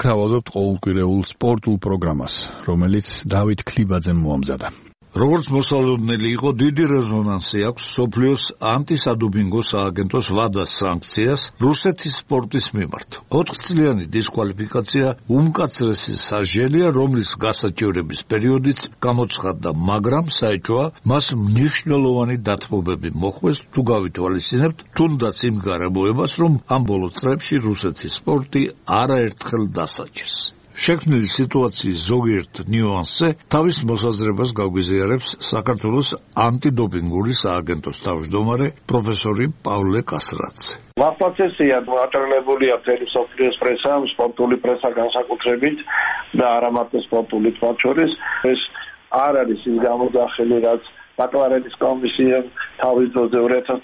გაგთავაზობთ ყოველკვირეულ სპორტულ პროგრამას, რომელიც დავით ქლიბაძემ მოამზადა. როგორც მოსალოდნელი იყო, დიდი რეზონანსი აქვს მსოფლიოს ანტისადოპინგო სააგენტოს ვადას სანქციას რუსეთის სპორტის მიმართ. 4 წლიანი დისკვალიფიკაცია უმკაცრესი სასჯელია, რომლის გასაჭირების პერიოდიც გამოცხადდა, მაგრამ საეჭვოა მას მნიშვნელოვანი დათმობები მოხვდეს, თუ გავითვალისწინებთ თუნდაც იმ გარემოებას, რომ ამ ბოლო წლებში რუსეთის სპორტი არაერთხელ დასაჯეს. შექმნილი სიტუაციის ზოგიერთ ნიუანსზე თავის მოსაზრებას გაგვიზიარებს საქართველოს ანტიდოპინგური სააგენტოს თავმჯდომარე პროფესორი პავლე კასრაძე. მართლაც ესეა, აჭრელებულია მთელი მსოფლიოს პრესა, სპორტული პრესა განსაკუთრებით და არა მარტო სპორტული, მათ შორის ეს არ არის ის გამოძახილი, რაც McLaren-ის კომისიამ თავის დროზე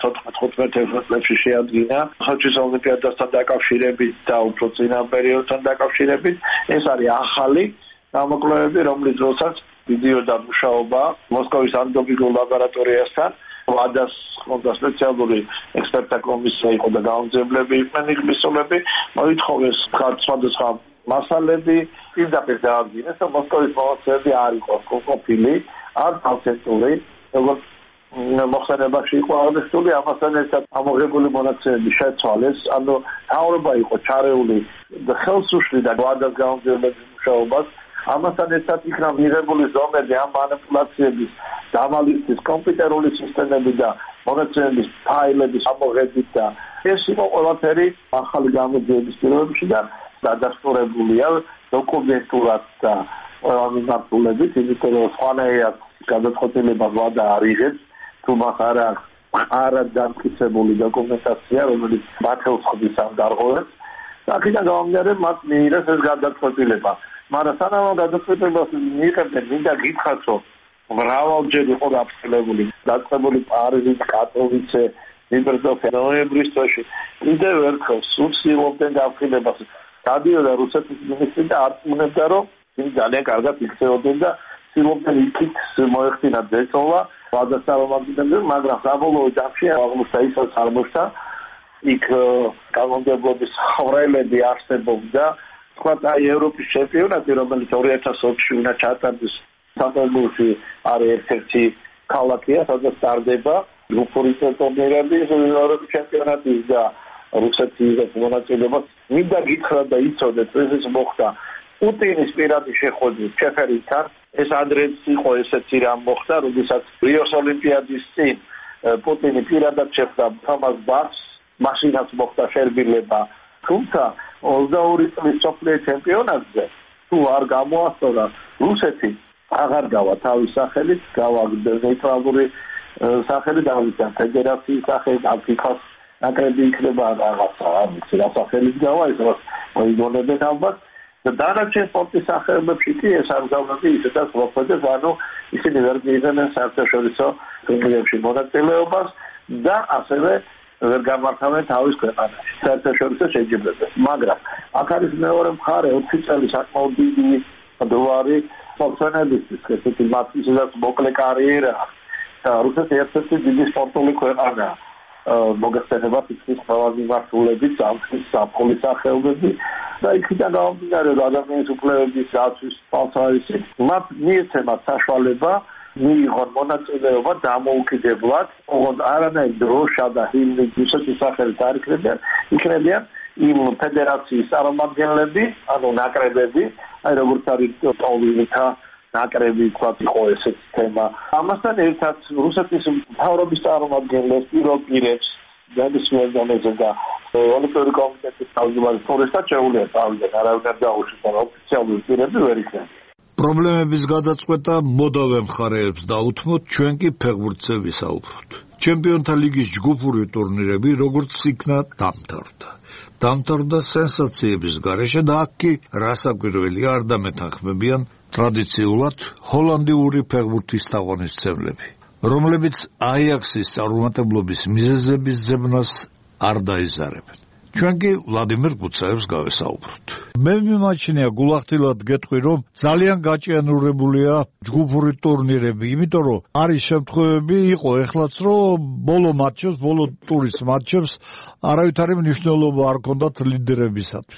2014-15 წლებში შეადგინა სოჩის ოლიმპიადასთან დაკავშირებით და უფრო წინა პერიოდთან დაკავშირებით. ეს არის ახალი გამოკვლევები, რომლის დროსაც მიდიოდა მუშაობა მოსკოვის ანტიდოპინგურ ლაბორატორიასთან. ვადას ხონდა სპეციალური ექსპერტთა კომისია იყო და გამომძიებლები იყვნენ მისულები. მოითხოვეს სხვადასხვა მასალები, პირდაპირ დაადგინეს და მოსკოვის მონაცემები არ იყო ყოფილი, არ ავთენტური. როგორც მოხსენებაში იყო აღნიშნული, ამასთან ერთად ამოღებული მონაცემები შეცვალეს, ანუ თავრობა იყო ჩარეული ხელს უშლიდა ვადას გამომძიებლების მუშაობას. ამასთან ერთად იქნა მიღებული ზომები ამ მანიპულაციების დამალისთვის კომპიუტერული სისტემები და მონაცემების ფაილების ამოღებით და ეს იყო ყველაფერი ახალი გამოძიების პირობებში და დადასტურებულია დოკუმენტურად და მიმართულებით, იმიტომ რომ სხვანაირად გადაწყვეტილება ვადა არ იღებს, თუ მას არა დამტკიცებული დოკუმენტაცია, რომელიც მათელს ხდის ამ დარღვევებს. აქედან გამომდინარე, მათ მიიღეს ეს გადაწყვეტილება. მაგრამ სანამ გადაწყვეტილებას მიიღებდნენ, მინდა გითხრათ, რომ მრავალჯერ იყო გაფრთხილებული, დაწყებული პარიზი, კატოვიცე, ნიუ-იორკი, ნოემბრის თვეში. კიდევ ერთხელ სულ ცდილობდნენ გაფრთხილებას. გადიოდა რუსეთის მინისტრი და არწმუნებდა, რომ ის ძალიან კარგად იქცეოდნენ და ცდილობდნენ იქით მოეხდინათ ზეწოლა ვადას წარმომადგენლებს, მაგრამ საბოლოო ჯამში აღმოჩნდა ისაც არ მოხდა. იქ კანონმდებლობის ხრელები არსებობდა. თქვა აი ევროპის ჩემპიონატი, რომელიც 2020-ში უნდა ჩატარდეს სტამბოლში, არის ერთ-ერთი ქალაქია, სადაც ტარდება გრუპური ტურნირები, ევროპის ჩემპიონატი და რუსეთის მონაწილეობა. მინდა გითხრათ და იცოდეთ, ეს მოხდა პუტინის პირადი შეხვედრით ჩეფერინთან. ეს ადრეც იყო ესეთი რამ მოხდა, როდესაც რიოს ოლიმპიადის წინ პუტინი პირადად შეხვდა თომას ბახს, მაშინაც მოხდა შერბილება. თუმცა 22 წლის მსოფლიო ჩემპიონატზე თუ არ გამოასწორა რუსეთი, აღარ გავა თავის სახელით, გავა ნეიტრალური სახელით, ამიტომ ფედერაციის სახელით, FIFA-ს ნაკრები იქნება რაღაცა, არ ვიცი რა სახელით გავა, ეს რაც მოიგონებენ ალბათ. და დანარჩენ სპორტის სახეობებში კი ეს არგავები ისედაც მოხდეს, ანუ ისინი ვერ მიიღებენ საერთაშორისო ტურნირებში მონაწილეობას და ასევე ვერ გამართავენ თავის ქვეყანაში საერთაშორისო შეჯიბრებებს. მაგრამ აქ არის მეორე მხარე, 4 წელი საკმაოდ დიდი დოლარი სპორტსმენებისთვის, ესეთი მათ ისედაც მოკლე კარიერა და რუსეთი ერთ-ერთი დიდი სპორტული ქვეყანაა. მოგეხსენება ფიქრის ყველა მიმართულებით, სამხის სახეობები და იქიდან გამომდინარე, რომ ადამიანის უფლებების დაცვის სპეციალისტი მათ მიეცემათ საშუალება მიიღონ მონაწილეობა დამოუკიდებლად, ოღონდ არანაირ დროშა და ჰიმნი რუსეთის სახელით არ იქნებიან იმ ფედერაციის წარმომადგენლები, ანუ ნაკრებები, აი როგორც არის ტოლინთა ნაკრები, თქვა იყო ესეთი თემა. ამასთან ერთად რუსეთის მთავრობის წარმომადგენლებს პირობირებს ნებისმიერ დონეზე და ოლიმპიური კომიტეტის თავმჯდომარე ფორესტა შეუძლია თავიდან არავინ დაუშვან ოფიციალური პირები ვერ იქნება. პრობლემების გადაწყვეტა მოდავე მხარეებს დაუთმოთ, ჩვენ კი ფეხბურთზე ვისაუბროთ. ჩემპიონთა ლიგის ჯგუფური ტურნირები როგორც იქნა დამთავრდა სენსაციების გარეშე და აქ კი რასაკვირველია არ დამეთანხმებიან ტრადიციულად ჰოლანდიური ფეხბურთის თაყვანისმცემლები, რომლებიც აიაქსის წარმატებლობის მიზეზების ძებნას არ დაიზარებენ. ჩვენ კი ვლადიმერ გუცაევს გავესაუბროთ. მე მიმაჩნია გულახდილად გეტყვი, რომ ძალიან გაჭიანურებულია ჯგუფური ტურნირები, იმიტომ რომ არის შემთხვევები იყო ეხლაც, რომ ბოლო მატჩებს, ბოლო ტურის მატჩებს არავითარი მნიშვნელობა არ ჰქონდათ ლიდერებისათვის.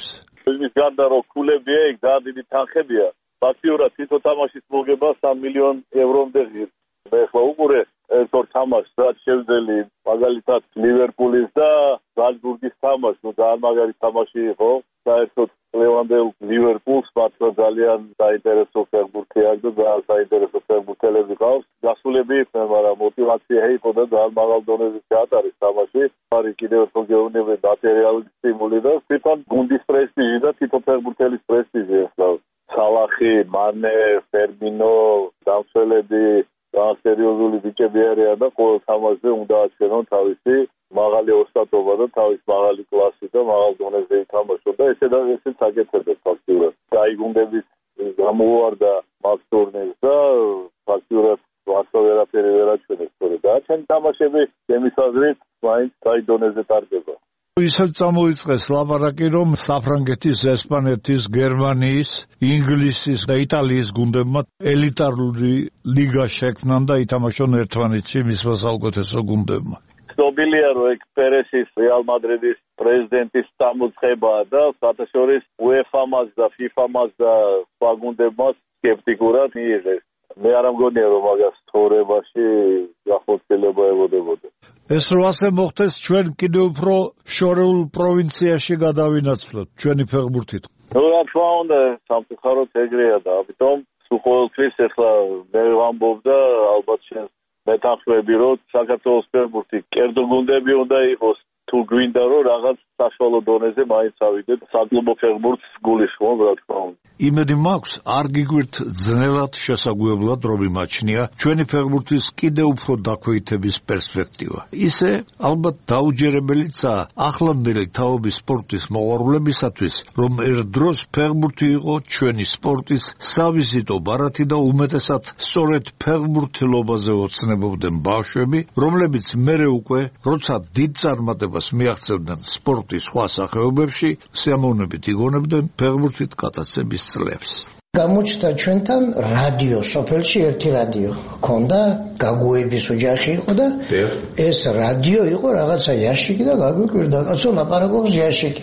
იმის გარდა რომ ქულებია იქ და დიდი თანხებია ფაქტიურად თითო თამაშის მოგება 3 მილიონი ევრომდე ღირს მე ახლა უყურე ერთ-ორ თამაშს რაც შევძელი მაგალითად ლივერპულის და ზალცბურგის თამაშს ნუ ძალიან მაგარი თამაში იყო საერთოდ ლევანდელ ლივერპულს მართლა ძალიან საინტერესო ფეხბურთი აქვს და ძალიან საინტერესო ფეხბურთელები ყავს გასულები იყვნენ მაგრამ мотивация იყო და ძალიან მაღალ დონეზე ჩაატარეს თამაში არის კიდევ უფრო გეუბნები მატერიალური სტიმული და თვითონ გუნდის პრესტიჟი და თითო ფეხბურთელის პრესტიჟი ახლა სალახი, მანე, ფერმინო, დამსველები ძალიან სერიოზული ბიჭები არიან და ყოველ თამაშზე უნდა აჩვენონ თავისი მაღალი ოსტატობა და თავის მაღალი კლასი და მაღალ დონეზე ითამაშონ და ესეც აკეთებენ ფაქტიურად. გაიგუნდების გამოუვარდა მაგ ტურნირს და ფაქტიურად ვასო ვერაფერი ვერ აჩვენეს სწორედ და ჩემი თამაშები ჩემის აზრით მაინც კაი დონეზე ტარდება. ისევ წამოიწყეს ლაპარაკი, რომ საფრანგეთის, ესპანეთის, გერმანიის, ინგლისის და იტალიის გუნდებმა ელიტარული ლიგა შექმნან და ითამაშონ ერთმანეთში მისმა საუკეთესო გუნდებმა. ცნობილია, რომ ეგ პერესის რეალ მადრიდის პრეზიდენტის წამოწყებაა და საერთაშორის UEFA-მას და FIFA-მას და სხვა გუნდებმა სკეპტიკურად მიიღეს. მე არ მგონია რომ მაგას თორებაში გახოცილება ებოდებოდა. ეს რო ასე მოხდეს ჩვენ კიდევ უფრო შორეულ პროვინციაში გადავინაცვლოთ ჩვენი ფეხბურთით. ნუ რა თქმა უნდა სამწუხაროდ ეგრეა და ამიტომ სულ ყოველთვის ახლა მე ვამბობ და ალბათ შენ მეთანხმები რომ საქართველოს ფეხბურთი კერძო გუნდები უნდა იყოს თუ გვინდა რომ რაღაც საშუალო დონეზე მაინც ავიდეთ საკლუბო ფეხბურთს გულისხმობ რა თქმა უნდა. იმედი მაქვს არ გიგვირთ ძნელად შესაგვებლად რომ იმაჩნია ჩვენი ფეხბურთის კიდევ უფრო დაქვეითების პერსპექტივა. ისე ალბათ დაუჯერებელიცაა ახლანდელი თაობის სპორტის მოყვარულებისათვის რომ ერთდროს ფეხბურთი იყო ჩვენი სპორტის სავიზიტო ბარათი და უმეტესად სწორედ ფეხბურთელობაზე ოცნებობდნენ ბავშვები რომლებიც მერე უკვე როცა დიდ წარმატებას მიაღწევდნენ სპორტის სხვა სახეობებში სიამოვნებით იგონებდნენ ფეხბურთით გატაცების წლებს. გამოჩნდა ჩვენთან რადიო, სოფელში ერთი რადიო ქონდა, გაგუების ოჯახი იყო და ეს რადიო იყო რაღაცა იაშიკი და გაგვიკვირდა, კაცო ლაპარაკობს იაშიკი.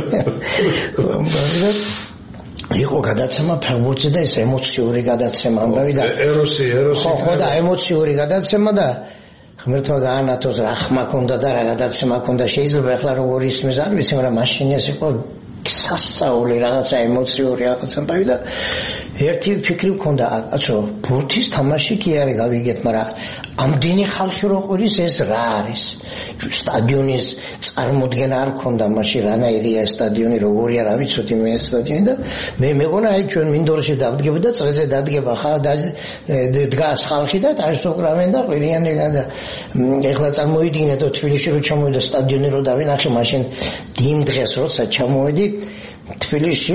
იყო გადაცემა ფეხბურთზე და ეს ემოციური გადაცემა, ამბავი და ეროსი ხო და ემოციური გადაცემა და ღმერთმა გაანათოს რა ხმა ქონდა და რა გადაცემა ქონდა შეიძლება ახლა როგორ ისმის არ ვიცი მაგრამ მაშინ ეს იყო სასწაული რაღაცა ემოციური რაღაცა და ერთი ფიქრი მქონდა კაცო ბურთის თამაში კი არის გავიგეთ მაგრამ ამდენი ხალხი რო ყურის ეს რა არის სტადიონის წარმოდგენა არ მქონდა მაშინ რანაირია სტადიონი როგორია რა ვიცოდი მე სტადიონი და მე მეგონა აი ჩვენ მინდორში დავდგები და წრეზე დადგება ხა და დგას ხალხი და დაისოკრავენ და ყირიანი და ეხლა წარმოიდგინეთ თბილისში რო ჩამოვიდა სტადიონი რო დავინახე მაშინ დიმ დღეს როცა ჩამოვედი თბილისში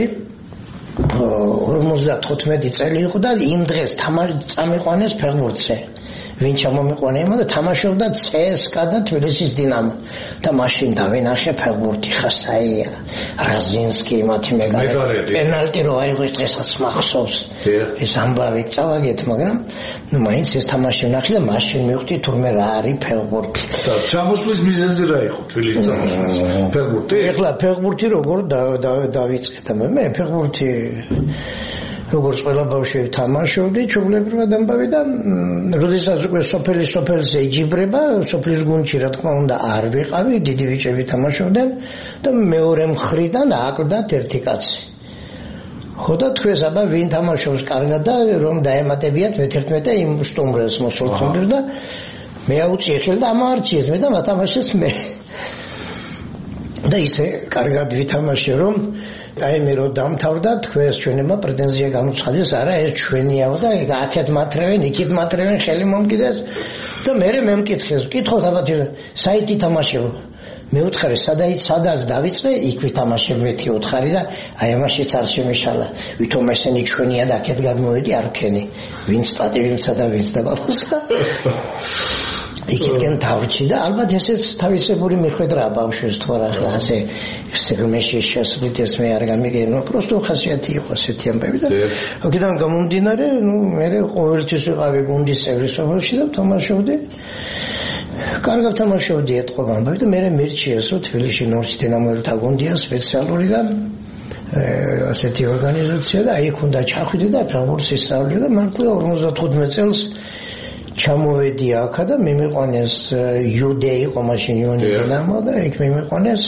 55 წელი იყო და იმ დღეს წამიყვანეს ფეხბურთზე ვინ ჩამომიყვანა იმა და თამაშობდა CSKA და თბილისის დინამო და მაშინ დავინახე ფეხბურთი ხასაია რაზინსკი მათი მეგარე პენალტი რო აიღო დღესაც მახსოვს ეს ამბავი წავაგეთ მაგრამ ნუ მაინც ეს თამაში ვნახე და მაშინ მივხვდი თურმე რა არის ფეხბურთი და ჩამოსვლის მიზეზი რა იყო თბილისის ჩამოსვლის ფეხბურთი ეხლა ფეხბურთი როგორ დავიწყეთ მე ფეხბურთი როგორც ყველა ბავშვი თამაშობდი ჩვეულებრივად ამბავი და როდესაც უკვე სოფელზე იჯიბრება სოფლის გუნდში რა თქმა უნდა არ ვიყავი დიდი ბიჭები თამაშობდნენ და მეორე მხრიდან აკლდათ ერთი კაცი ხო და თქვენს აბა ვინ თამაშობს კარგად და რომ დაემატებიათ მე-11 იმ სტუმრებს მოსულთუნებს და მე აუწიე ხელი და ამარჩიეს მე და მათამაშეს მე და ისე კარგად ვითამაშე რომ დაიმე რომ დამთავრდა თქვენს ჩვენება პრეტენზია განუცხადეს არა ეს ჩვენიაო და ეგ აქეთ მათრევენ იქით მათრევენ ხელი მომკიდეს და მე მემკითხეს კითხოთ აბათი საითი თამაშებო მე უთხარი სადაც დავიწყე იქ ვითამაშებ მეთი უთხარი და აი ამაშიც არ შემეშალა ვითომ ესენი ჩვენია და აქეთ გადმოვედი არ ვქენი ვინც პატივიმცა და ვინც დაბაბოსა იქიდან თავში და ალბათ ესეც თავისებური მიხვედრა ბავშვებს თუ არა ახლა ასე სეგმენტში შესვლიდეს მე არ გამიგენო просто ხასიათი იყო ასეთი ამბები და აქედან გამომდინარე ნუ მე ყოველთვის ვიყავი გუნდის წევრი სოფელში და თამაშობდი კარგად თამაშობდი ეთყობა ამბები და მე მერჩიეს რომ თბილისში ნორჩ დინამოელთა გუნდია სპეციალური და ასეთი ორგანიზაცია და იქ უნდა ჩახვიდე და ფეხბურთს ისწავლე და მართლა 55 წელს ჩამოვედი აქა და მიმიყვანეს იუდე იყო მაშინ იონი დინამო და იქ მიმიყვანეს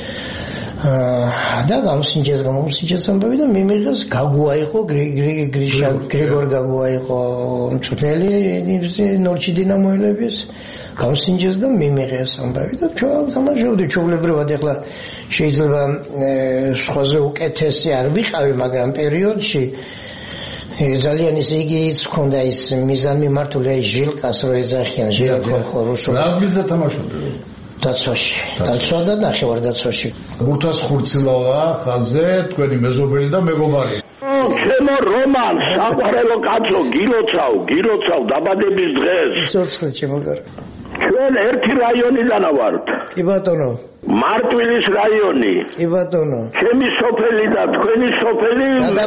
და გამოსინჯეს ამბავი და მიმიღეს გაგუა იყო გრიგორ გაგუა იყო მწვრთნელი ნორჩი დინამოელების გამოსინჯეს და მიმიღეს ამბავი და თამაშობდი ჩვეულებრივად ეხლა შეიძლება სხვაზე უკეთესი არ ვიყავი მაგრამ პერიოდში ძალიან ისიც ჰქონდა ის მიზანმიმართული ჟილკას რო ეძახიან ჟილკო რუსულ რა გიზა თამაშობდი დაცვაში დაცვა და ნახევარდაცვაში მურთას ხურცილავა ხაზზე თქვენი მეზობელი და მეგობარი ჩემო რომან საყვარელო კაცო გილოცავ დაბადების დღეს ცოცხლე ჩემო კარგი ჩვენ ერთი რაიონიდან ვართ კი ბატონო მარტვილის რაიონი კი ბატონო ჩემი სოფელი და თქვენი სოფელი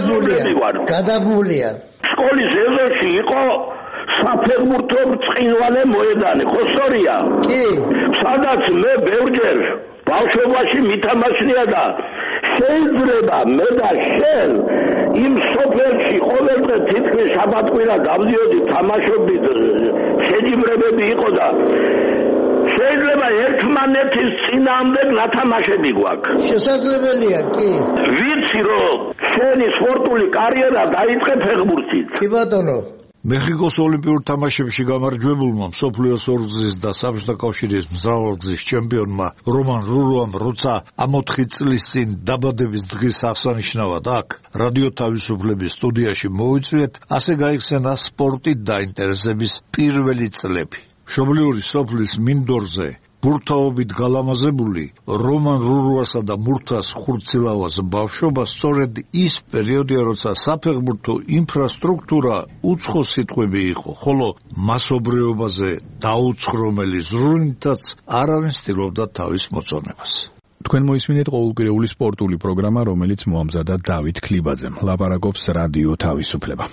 გადაბმულია სკოლის ეზოში იყო საფეხბურთო ბრწყინვალე მოედანი ხო სწორია კი სადაც მე ბევრჯერ ბავშვობაში მითამაშნია და შეიძლება მე და შენ იმ სოფელში ყოველდღე თითქმის შაბათ-კვირა გავდიოდი თამაშობით შეჯიბრებები იყო და შეიძლება ერთმანეთის წინააღმდეგ ნათამაშები გვაქვს შესაძლებელია კი ვიცი რომ შენი სპორტული კარიერა დაიწყე ფეხბურთით კი ბატონო მეხიკოს ოლიმპიურ თამაშებში გამარჯვებულმა მსოფლიოს ორგზის და საბჭოთა კავშირის მზრალგზის ჩემპიონმა რომან რურუამ როცა ამ 4 წლის წინ დაბადების დღის აღსანიშნავად აქ რადიო თავისუფლების სტუდიაში მოიწვიეთ, ასე გაიხსენა სპორტით დაინტერესების პირველი წლები. მშობლიური სოფლის მინდორზე ბურთაობით გალამაზებული რომან რურუასა და მურთას ხურცილავას ბავშვობა სწორედ ის პერიოდია, როცა საფეხბურთო ინფრასტრუქტურა უცხო სიტყვები იყო, ხოლო მასობრიობაზე დაუცხრომელი ზრუნვითაც არავინ ცდილობდა თავის მოწონებას. თქვენ მოისმინეთ ყოველკვირეული სპორტული პროგრამა, რომელიც მოამზადა დავით ქლიბაძემ. ლაპარაკობს რადიო თავისუფლება.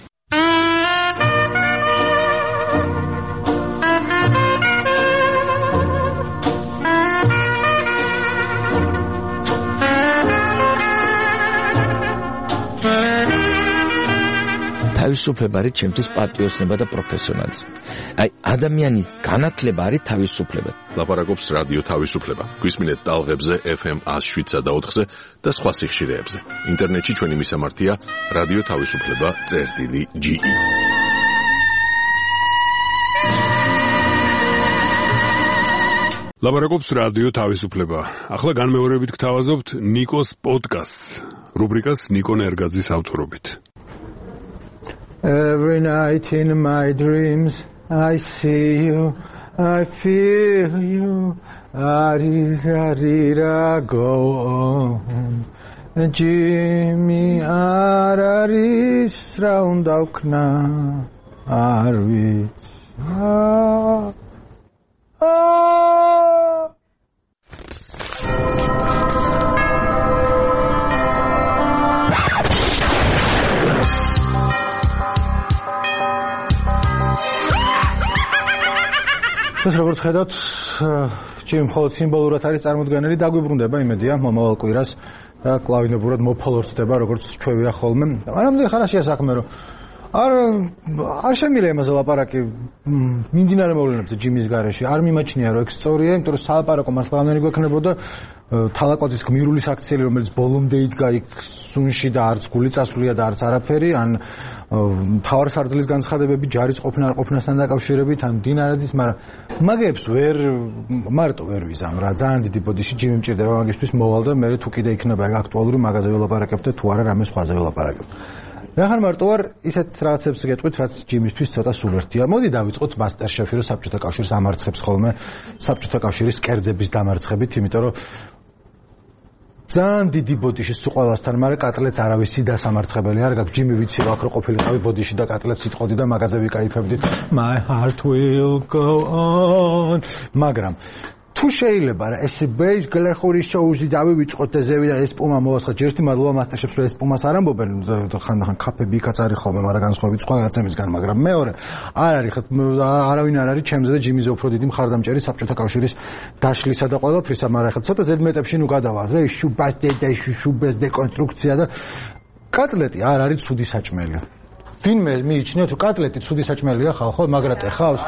თავისუფლება არის ჩემთვის პატრიოტიზმი და პროფესიონალიზმი. აი ადამიანის განათლება არის თავისუფლება. ლაპარაკობს რადიო თავისუფლება. გვისმინეთ ტალღებზე FM 107.4-ზე და სხვა სიხშირეებზე. ინტერნეტში ჩვენი მისამართია რადიო თავისუფლება.ge. ლაპარაკობს რადიო თავისუფლება. ახლა განმეორებით გთავაზობთ ნიკოს პოდკასტს, რუბრიკას ნიკო ნერგაძის ავტორობით. Every night in my dreams I see you, I feel you, arira go on. Jimmy araris round okna arvis. ეს როგორც ხედავთ, ჩემ მხოლოდ სიმბოლურად არის წარმოდგენილი, დაგვიბრუნდება იმედია მომავალ კვირას და კლავინებურად მოფალორცდება, როგორც ჩვევია ხოლმე. მაგრამ ხარაშია საქმე, რომ არ შემიძლია იმაზე ლაპარაკი მიმდინარე მოვლენებზე ჯიმის გარეშე. არ მიმაჩნია, რომ ეს სწორია, იმიტომ რომ სალაპარაკო მართლა რამდენი გვექნებოდა თალაკოძის გმირული საქციელი, რომელიც ბოლომდე იდგა იქ სუნში და არც გული წასვლია და არც არაფერი, ან მთავარსარდლის განცხადებები ჯარის ყოფნა არ ყოფნასთან დაკავშირებით, ან დინარაძის, მაგრამ მაგებს მარტო ვერ ვიზამ რა. ძალიან დიდი ბოდიში ჯიმი მჭირდება მაგისთვის მოვალ და მე თუ კიდე იქნება აქტუალური მაგაზე ველაპარაკებ და თუ არა რამე სხვაზე ველაპარაკებ. რახან მარტო ვარ ისეთ რაღაცებს გეტყვით, რაც ჯიმისთვის ცოტა სულერთია. მოდი დავიწყოთ მასტერშეფი, რომ საბჭოთა კავშირს ამარცხებს ხოლმე საბჭოთა კავშირის კერძების დამარცხებით, იმიტომ რომ ძალიან დიდი ბოდიში სულ ყველასთან, მაგრამ კატლეტს არავისი დასამარცხებელი არ გაქვს. ჯიმი ვიცი რომ აქ რო ყოფილიყავი ბოდიში და კატლეტს იტყოდი და მაგაზე ვიკაიფებდით. My heart will go on. მაგრამ თუ შეიძლება რა ეს ბეის გლეხური შოუზი დავივიწყოთ და ზევი და ეს პუმა მოასხა ჯერთი მადლობა მასტერშეფს რომ ეს პუმას არ ამბობენ ხანდახან კაფები იქაც არის ხოლმე მაგრამ განსხვავებით სხვა რაღაცებისგან მაგრამ მეორე არ არის არავინ არ არის ჩემზე და ჯიმიზე უფრო დიდი მხარდამჭერი საბჭოთა კავშირის დაშლისა და ყველაფრისა მაგრამ ხა ცოტა ზედმეტებში ნუ გადავალ რა შუბას და შუბეს დეკონსტრუქცია და კატლეტი არ არის ცუდი საჭმელი ვინმე მიიჩნევს რომ კატლეტი ცუდი საჭმელია ხალხო მაგრატე ხავს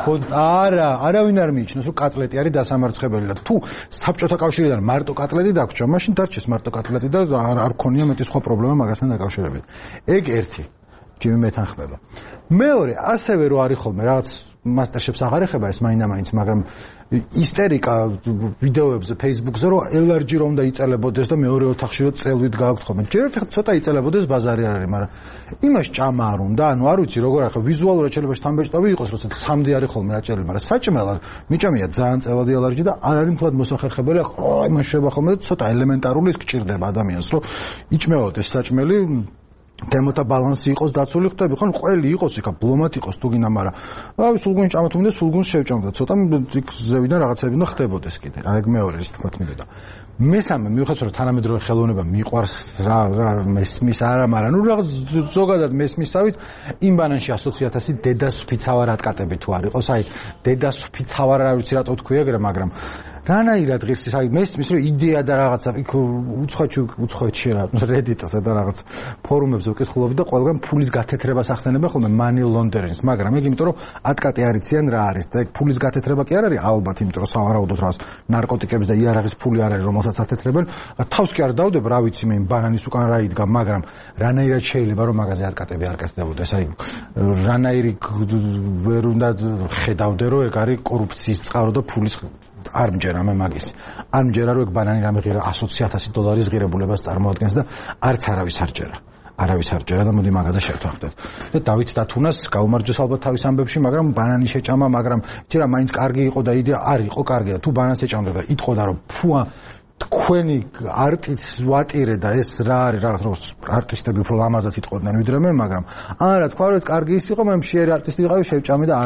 არავინ არ მიიჩნევს რომ კატლეტი არის დასამარცხებელი და თუ საბჭოთა კავშირიდან მარტო კატლეტი დაგვრჩა მაშინ დარჩეს მარტო კატლეტი და არ ქონია მეტი სხვა პრობლემა მაგასთან დაკავშირებით ეგ ერთი ჯიმი მეთანხმება მეორე ასევე რო არის ხოლმე რაღაც მასტერშეფს აღარ ეხება ეს მაინდა-მაინც მაგრამ ისტერიკა ვიდეოებზე Facebook-ზე რომ LRG რომ უნდა იწელებოდეს და მეორე ოთახში რომ წელვით გააქვთ ხოლმე ჯერ ერთ ცოტა იწელებოდეს ბაზარი არ არის მაგრამ იმას ჭამა არ უნდა ანუ არ ვიცი როგორ ახლა ვიზუალურად შეიძლება შთამბეჭდავი იყოს როცა სამდე არის ხოლმე აჭერილი მაგრამ საჭმელად მიჭამია ძალიან წელადი LRG და არ არის მთლად მოსახერხებელი იმას შეიძლება ხოლმე და ცოტა ელემენტარული ის გჭირდება ადამიანს რომ იჭმევოდეს საჭმელი თემოთა ბალანსი იყოს დაცული ხვდები ხო ყველი იყოს იქა ბლომად იყოს თუ გინდა მაგრამ რავი სულგუნს ჭამოთ უნდა სულგუნს შევჭამოთ ცოტა იქ ზევიდან რაღაცები უნდა ხდებოდეს კიდე აი მეორე ის თქვა მინდა და მესამე მიუხედავად რომ თანამედროვე ხელოვნება მიყვარს რა მესმის არა მაგრამ ნუ რაღაც ზოგადად მესმისავით იმ ბანანში 120.000 დედასუფიცავარ ატკატები თუ არ იყოს აი დედასუფიცავარ რა ვიცი რატო თქვია მაგრამ რანაირად ღირსის აი მესმის რომ იდეა და რაღაცა იქ უცხოეთში რა Reddit-ზე და რაღაც ფორუმებზე ვკითხულობდი და ყველგან ფულის გათეთრებას ახსენებენ ხოლმე money laundering-ს მაგრამ ეგ იმიტომ რომ ატკატი არიციან რა არის და ეგ ფულის გათეთრება კი არ არის ალბათ იმიტომ რომ სავარაუდოდ რაღაც ნარკოტიკების და იარაღის ფული არ არის რომელსაც ათეთრებენ თავს კი არ დავდებ რა ვიცი მე ბანანის უკან რა იდგა მაგრამ რანაირად შეიძლება რომ მაგაზე ატკატები არ კეთდებოდეს აი რანაირი ვერ უნდა ხედავდე რომ ეგ არის კორუფციის წყარო და ფულის არ მჯერა მე მაგის არ მჯერა რომ ეგ ბანანი რამე ღირა $120,000 ღირებულებას წარმოადგენს და არც არავის არ ჭერა და მოდი მაგაზე შევთანხმდეთ და დავით დათუნას გაუმარჯოს ალბათ თავის ამბებში მაგრამ ბანანი შეჭამა მაგრამ იცი რა მაინც კარგი იყო და იდეა არ იყო კარგი და თუ ბანანს ეჭამდა და იტყოდა რომ ფუა თქვენი არტის ვატირე და ეს რა არის რაღაც როგორც არტისტები უფრო ლამაზად იტყოდნენ ვიდრე მე მაგრამ არა თქვა რომ ეს კარგი ის იყო მე მშიერი არტისტი ვიყავი შევჭამე და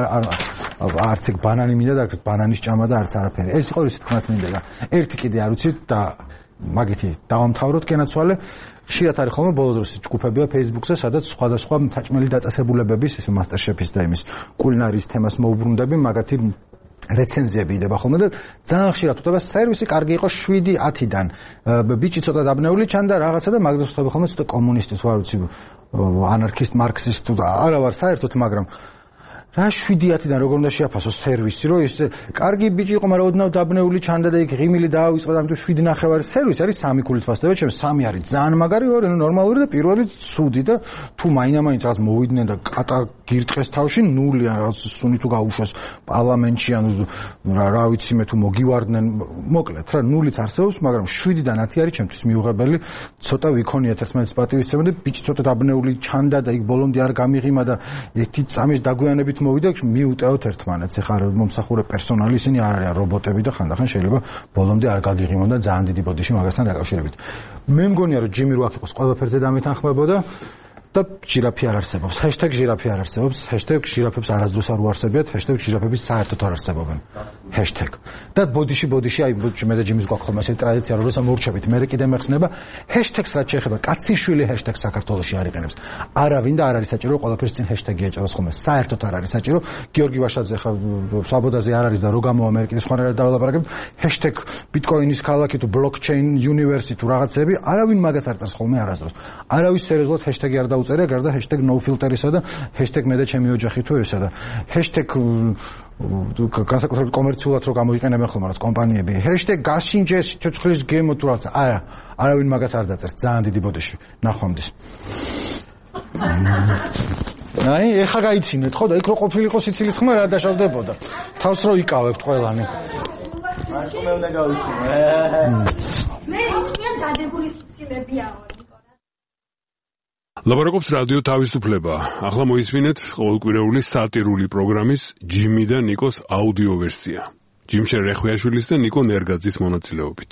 არც ეგ ბანანი მინდა და ბანანის ჭამა და არც არაფერი ეს იყო ის თქმაც მინდა და ერთი კიდე არ ვიცი და მაგითი დავამთავროთ კენაცვალე ხშირად არის ხოლმე ბოლო დროს ჯგუფებია Facebook-ზე სადაც სხვადასხვა საჭმელი დაწესებულებების ეს მასტერშეფის და იმის კულინარიის თემას მოუბრუნდები მაგათი რეცენზიები იდება ხოლმე და ძალიან ხშირად ხდება სერვისი კარგი იყო 7-10-დან ბიჭი ცოტა დაბნეული ჩანდა რაღაცა და მაგას ხდება ხოლმე ცოტა კომუნისტის ვარ ვიცი ანარქისტ მარქსისტ არა ვარ საერთოდ მაგრამ რა 7-10-დან როგორ უნდა შეაფასო სერვისი რომ ეს კარგი ბიჭი იყო მაგრამ ოდნავ დაბნეული ჩანდა და იქ ღიმილი დაავიწყდა და ამიტომ 7.5 სერვისი არის 3 ქულით ფასდება ჩემს 3 არის ძალიან მაგარი ორი ნორმალური და პირველი ცუდი და თუ მაინდა-მაინც რაღაც მოვიდნენ და კატა გირტყეს თავში ნულია რაღაც სუნი თუ გაუშვეს პარლამენტში ანუ რა ვიცი მე თუ მოგივარდნენ მოკლედ რა ნულიც არსებობს მაგრამ 7-დან 10 არის ჩემთვის მიუღებელი ცოტა ვიქონიათ ერთმანეთის პატივისცემა და ბიჭი ცოტა დაბნეული ჩანდა და იქ ბოლომდე არ გამიღიმა და ერთი წამის დაგვიანებით მოვიდა მიუტევოთ ერთმანეთს ეხლა მომსახურე პერსონალი ისინი არ არიან რობოტები და ხანდახან შეიძლება ბოლომდე არ გაგიღიმონ და ძალიან დიდი ბოდიში მაგასთან დაკავშირებით მე მგონია რომ ჯიმი რო აქ იყოს ყველაფერზე დამეთანხმებოდა და ჟირაფი არ არსებობს #ჟირაფი არ არსებობს #ჟირაფებს არასდროს არ უარსებიათ #ჟირაფების საერთოდ არ არსებობენ და ბოდიში აი მე და ჯიმის გვაქვს ხოლმე ეს ტრადიცია რომ როცა მორჩებით მე კიდე მეხსნება #ს რაც შეეხება კაციშვილი საქართველოში არ იყენებს არავინ და არ არის საჭირო ყველაფერს წინ #ი ეჭეროს ხოლმე საერთოდ არ არის საჭირო გიორგი ვაშაძე ხა საბოდაზე არ არის და რო გამოვა მე კიდე სხვანაირად დაველაპარაკებ ბიტკოინის ქალაქი თუ ბლოკჩეინ უნივერსიტეტი თუ რაღაცები არავინ მაგას არ წერს ხოლმე არასდროს არავის სერიოზულად #ი არ დაუწერია გარდა #nofilter-ისა და #მე და ჩემი ოჯახი თუ ესა და განსაკუთრებით კომერციულად რო გამოიყენებენ ხოლმე რაღაც კომპანიები #გაშინჯეს ცოცხლის გემო თუ რაღაცა არავინ მაგას არ დაწერს ძალიან დიდი ბოდიში ნახვამდის აი ეხა გაიცინეთ ხო და იქ რო ყოფილიყო სიცილის ხმა რა დაშავდებოდა თავს რო იკავებთ ყველანი მარტო მე უნდა გავიცინე მე იქნიან დადებული სიცილებია ლაპარაკობს რადიო თავისუფლება. ახლა მოისმინეთ ყოველკვირეული სატირული პროგრამის ჯიმი და ნიკოს აუდიო ვერსია. ჯიმშენ რეხვიაშვილის და ნიკო ნერგაძის მონაწილეობით.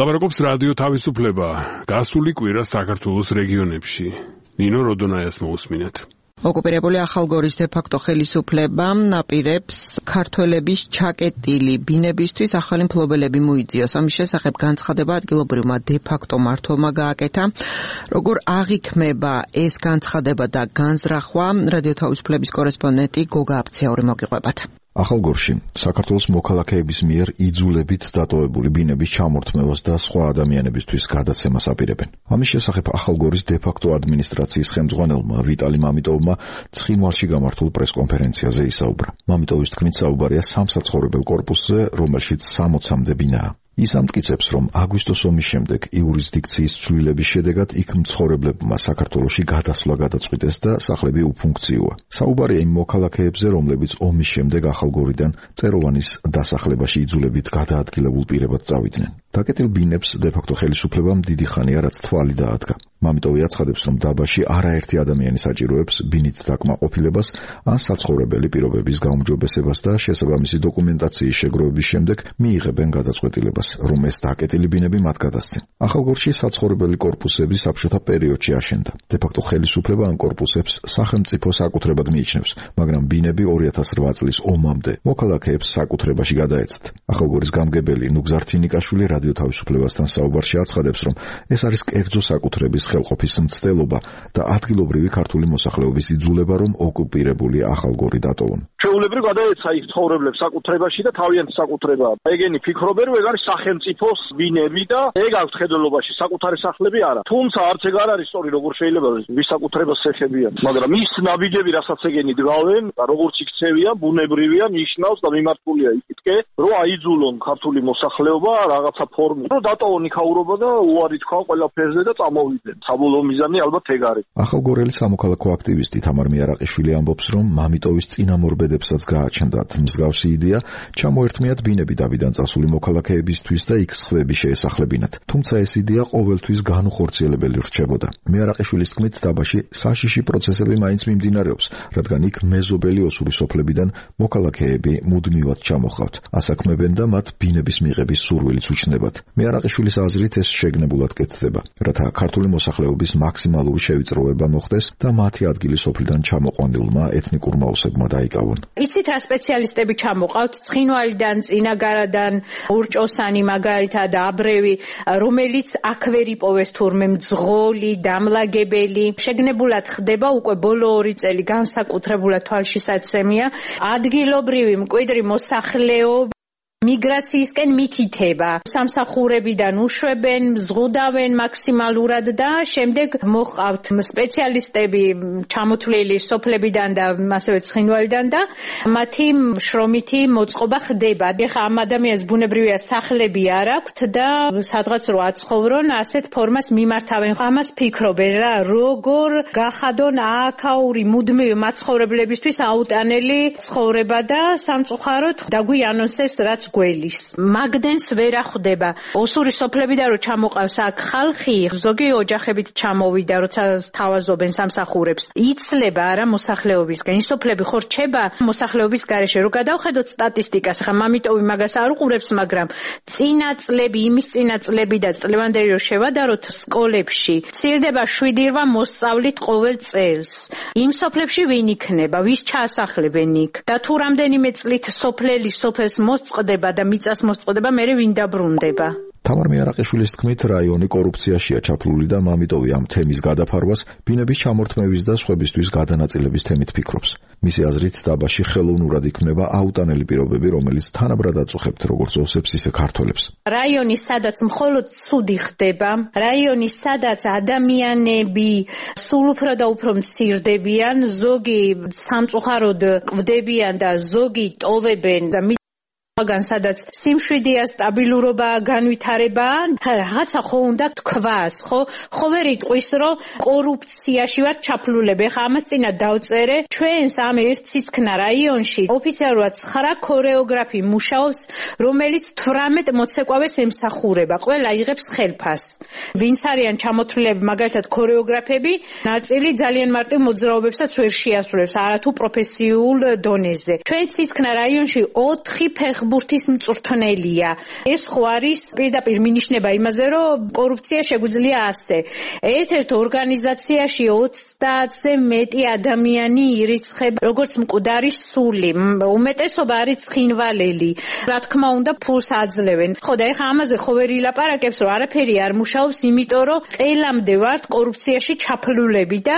ლაპარაკობს რადიო თავისუფლება. გასული კვირა საქართველოს რეგიონებში. ნინო როდონაიას მოусმინეთ. ოკუპირებული ახალგორის დე-ფაქტო ხელისუფლებამ ნაპირებს ქართველების ჩაკეტილი ბინებისთვის ახალი მფლობელები მოიძიოს. ამის შესახებ განცხადება ადგილობრივმა დე-ფაქტო მმართველმა გააკეთა. როგორ აღიქმება ეს განცხადება და განზრახვა, რადიო თავისუფლების კორესპონდენტი გოგა აფციაური მოგიყვებათ. ახალგორში საქართველოს მოქალაქეების მიერ იძულებით დატოვებული ბინების ჩამორთმევას და სხვა ადამიანებისთვის გადაცემას აპირებენ. ამის შესახებ ახალგორის დე-ფაქტო ადმინისტრაციის ხელმძღვანელმა ვიტალი მამიტოვმა ცხინვალში გამართულ პრესკონფერენციაზე ისაუბრა. მამიტოვის თქმით, საუბარია სამსაცხოვრებელ კორპუსზე, რომელშიც 60-მდე ბინაა. ის ამტკიცებს, რომ აგვისტოს ომის შემდეგ იურისდიქციის ცვლილების შედეგად იქ მცხოვრებლებმა საქართველოში გადასვლა გადაწყვიტეს და სახლები უფუნქციოა. საუბარია იმ მოქალაქეებზე, რომლებიც ომის შემდეგ ახალგორიდან წეროვანის დასახლებაში იძულებით გადაადგილებულ პირებად წავიდნენ. დაკეტილ ბინებს დე-ფაქტო ხელისუფლებამ დიდი ხანია რაც თვალი დაადგა. მამიტოვი აცხადებს, რომ დაბაში არაერთი ადამიანი საჭიროებს ბინით დაკმაყოფილებას ან საცხოვრებელი პირობების გაუმჯობესებას და შესაბამისი დოკუმენტაციის შეგროვების შემდეგ მიიღებენ გადაწყვეტილებას, რომ ეს დაკეტილი ბინები მათ გადასცენ. ახალგორში საცხოვრებელი კორპუსები საბჭოთა პერიოდში აშენდა. დე-ფაქტო ხელისუფლება ამ კორპუსებს სახელმწიფო საკუთრებად მიიჩნევს, მაგრამ ბინები 2008 წლის ომამდე მოქალაქეებს საკუთრებაში გადაეცათ. ახალგორის გამგებელი ნუგზარ თინიკაშვილი რადიო თავისუფლებასთან საუბარში აცხადებს, რომ ეს არის კერძო საკუთრების ხელყოფის მცდელობა და ადგილობრივი ქართული მოსახლეობის იძულება, რომ ოკუპირებული ახალგორი დატოვონ. ჩვეულებრივ გადაეცა იქ ცხოვრებლებს საკუთრებაში და თავიანთი საკუთრებაა. ეგენი ფიქრობენ, რომ ეგ არის სახელმწიფოს ბინები და ეგ აქვს ხედელობაში, საკუთარი სახლები არა. თუმცა არც ეგ არ არის სწორი, როგორ შეიძლება ვის საკუთრებას ეხებიან. მაგრამ ის ნაბიჯები, რასაც ეგენი დგავენ, როგორც იქცევიან, ბუნებრივია, ნიშნავს და მიმართულია იქითკე, რომ აიძულონ ქართული მოსახლეობა რაღაცა ფორმით, რომ დატოვონ იქაურობა და უარი თქვან ყველაფერზე და წამოვიდნენ. საბოლოო მიზანი ალბათ ეგ არის. ახალგორელი სამოქალაქო აქტივისტი თამარ მიარაყიშვილი ამბობს, რომ მამიტოვის წინამორბედებსაც გააჩნდათ მსგავსი იდეა, ჩამოერთმიათ ბინები დავიდან წასული მოქალაქეებისთვის და იქ სხვები შეესახლებინათ. თუმცა ეს იდეა ყოველთვის განუხორციელებელი რჩებოდა. მიარაყიშვილის თქმით, დაბაში საშიში პროცესები მაინც მიმდინარეობს, რადგან იქ მეზობელი ოსური სოფლებიდან მოქალაქეები მუდმივად ჩამოხავთ, ასაქმებენ და მათ ბინების მიღების სურვილიც უჩნდებათ. მიარაყიშვილის აზრით ეს შეგნებულად კეთდება, რათა ქართული მოსახლეობის მაქსიმალური შევიწროება მოხდეს და მათი ადგილი სოფლიდან ჩამოყვანილმა ეთნიკურმა ოსებმა დაიკავონ. იცით რა სპეციალისტები ჩამოყავთ ცხინვალიდან, წინაგარიდან, ურჭოსანი მაგალითად აბრევი, რომელიც აქ ვერ იპოვეს თურმე მძღოლი, დამლაგებელი. შეგნებულად ხდება უკვე ბოლო 2 წელი განსაკუთრებულად თვალშისაცემია. ადგილობრივი მკვიდრი მოსახლეობა მიგრაციისკენ მითითება. სამსახურებიდან უშვებენ, ზღუდავენ მაქსიმალურად და შემდეგ მოყავთ სპეციალისტები ჩამოთვლილი სოფლებიდან და ასევე ცხინვალიდან და მათი შრომითი მოწყობა ხდება. ეხლა ამ ადამიანს ბუნებრივია სახლები არ აქვთ და სადღაც რო აცხოვრონ, ასეთ ფორმას მიმართავენ. ამას ფიქრობენ რა, როგორ გახადონ აქაური მუდმივი მაცხოვრებლებისთვის აუტანელი ცხოვრება და სამწუხაროდ დაგვიანონსეს რაც გველის. მაგდენს ვერ ახვდება. ოსური სოფლებიდან რო ჩამოყავს აქ ხალხი, ზოგი ოჯახებით ჩამოვიდა, როცა თავაზობენ სამსახურებს. იცლება არა მოსახლეობისგან. ის სოფლები ხო რჩება მოსახლეობის გარეშე. რო გადავხედოთ სტატისტიკას, ხა მამიტოვი მაგას არ უყურებს, მაგრამ წინა წლები, იმის წინა წლები და წლევანდელი რო შევადაროთ სკოლებში, მცირდება 7 მოსწავლით ყოველ წელს. იმ სოფლებში ვინ იქნება, ვის ჩაასახლებენ იქ? და თუ რამდენიმე წლით სოფლელი სოფელს მოსწყდება და მიწას მოსწყდება, მერე ვინ დაბრუნდება? თამარ მიარაყიშვილის თქმით, რაიონი კორუფციაშია ჩაფლული და მამიტოვი ამ თემის გადაფარვას ბინების ჩამორთმევის და სხვებისთვის გადანაწილების თემით ფიქრობს. მისი აზრით, დაბაში ხელოვნურად იქმნება აუტანელი პირობები, რომელიც თანაბრად აწუხებთ როგორც ოსებს, ისე ქართველებს. რაიონი, სადაც მხოლოდ ცუდი ხდება, რაიონი, სადაც ადამიანები სულ უფრო და უფრო მცირდებიან, ზოგი სამწუხაროდ კვდებიან და ზოგი ტოვებენ და მაგან სადაც სიმშვიდეა, სტაბილურობა, განვითარება, რაღაცა ხო უნდა თქვას, ხო ვერ იტყვის, რომ კორუფციაში ვარ ჩაფლულები. ხა ამას წინა დავწერე, ჩვენს ამ ერთ სიცხნა რაიონში ოფიციალურად 9 ქორეოგრაფი მუშაობს, რომელიც 18 მოცეკვავეს ემსახურება. ყველა იღებს ხელფას. ვინც არიან ჩამოთვლილები, მაგალითად ქორეოგრაფები, ნაწილი ძალიან მარტივ მოძრაობებსაც ვერ შეასრულებს, არათუ პროფესიულ დონეზე. ჩვენ სიცხნა რაიონში 4 ფეხბურთელი ფეხბურთის მწვრთნელია. ეს ხო არის პირდაპირ მინიშნება იმაზე, რომ კორუფცია შეგვიძლია ასე. ერთ-ერთ ორგანიზაციაში 30-ზე მეტი ადამიანი ირიცხება როგორც მკვდარი სული. უმეტესობა არის ცხინვალელი. რა თქმა უნდა, ფულს აძლევენ. ხო და ეხა ამაზე ხო ვერ ილაპარაკებს, რომ არაფერი არ მუშაობს, იმიტომ რომ ყელამდე ვართ კორუფციაში ჩაფლულები და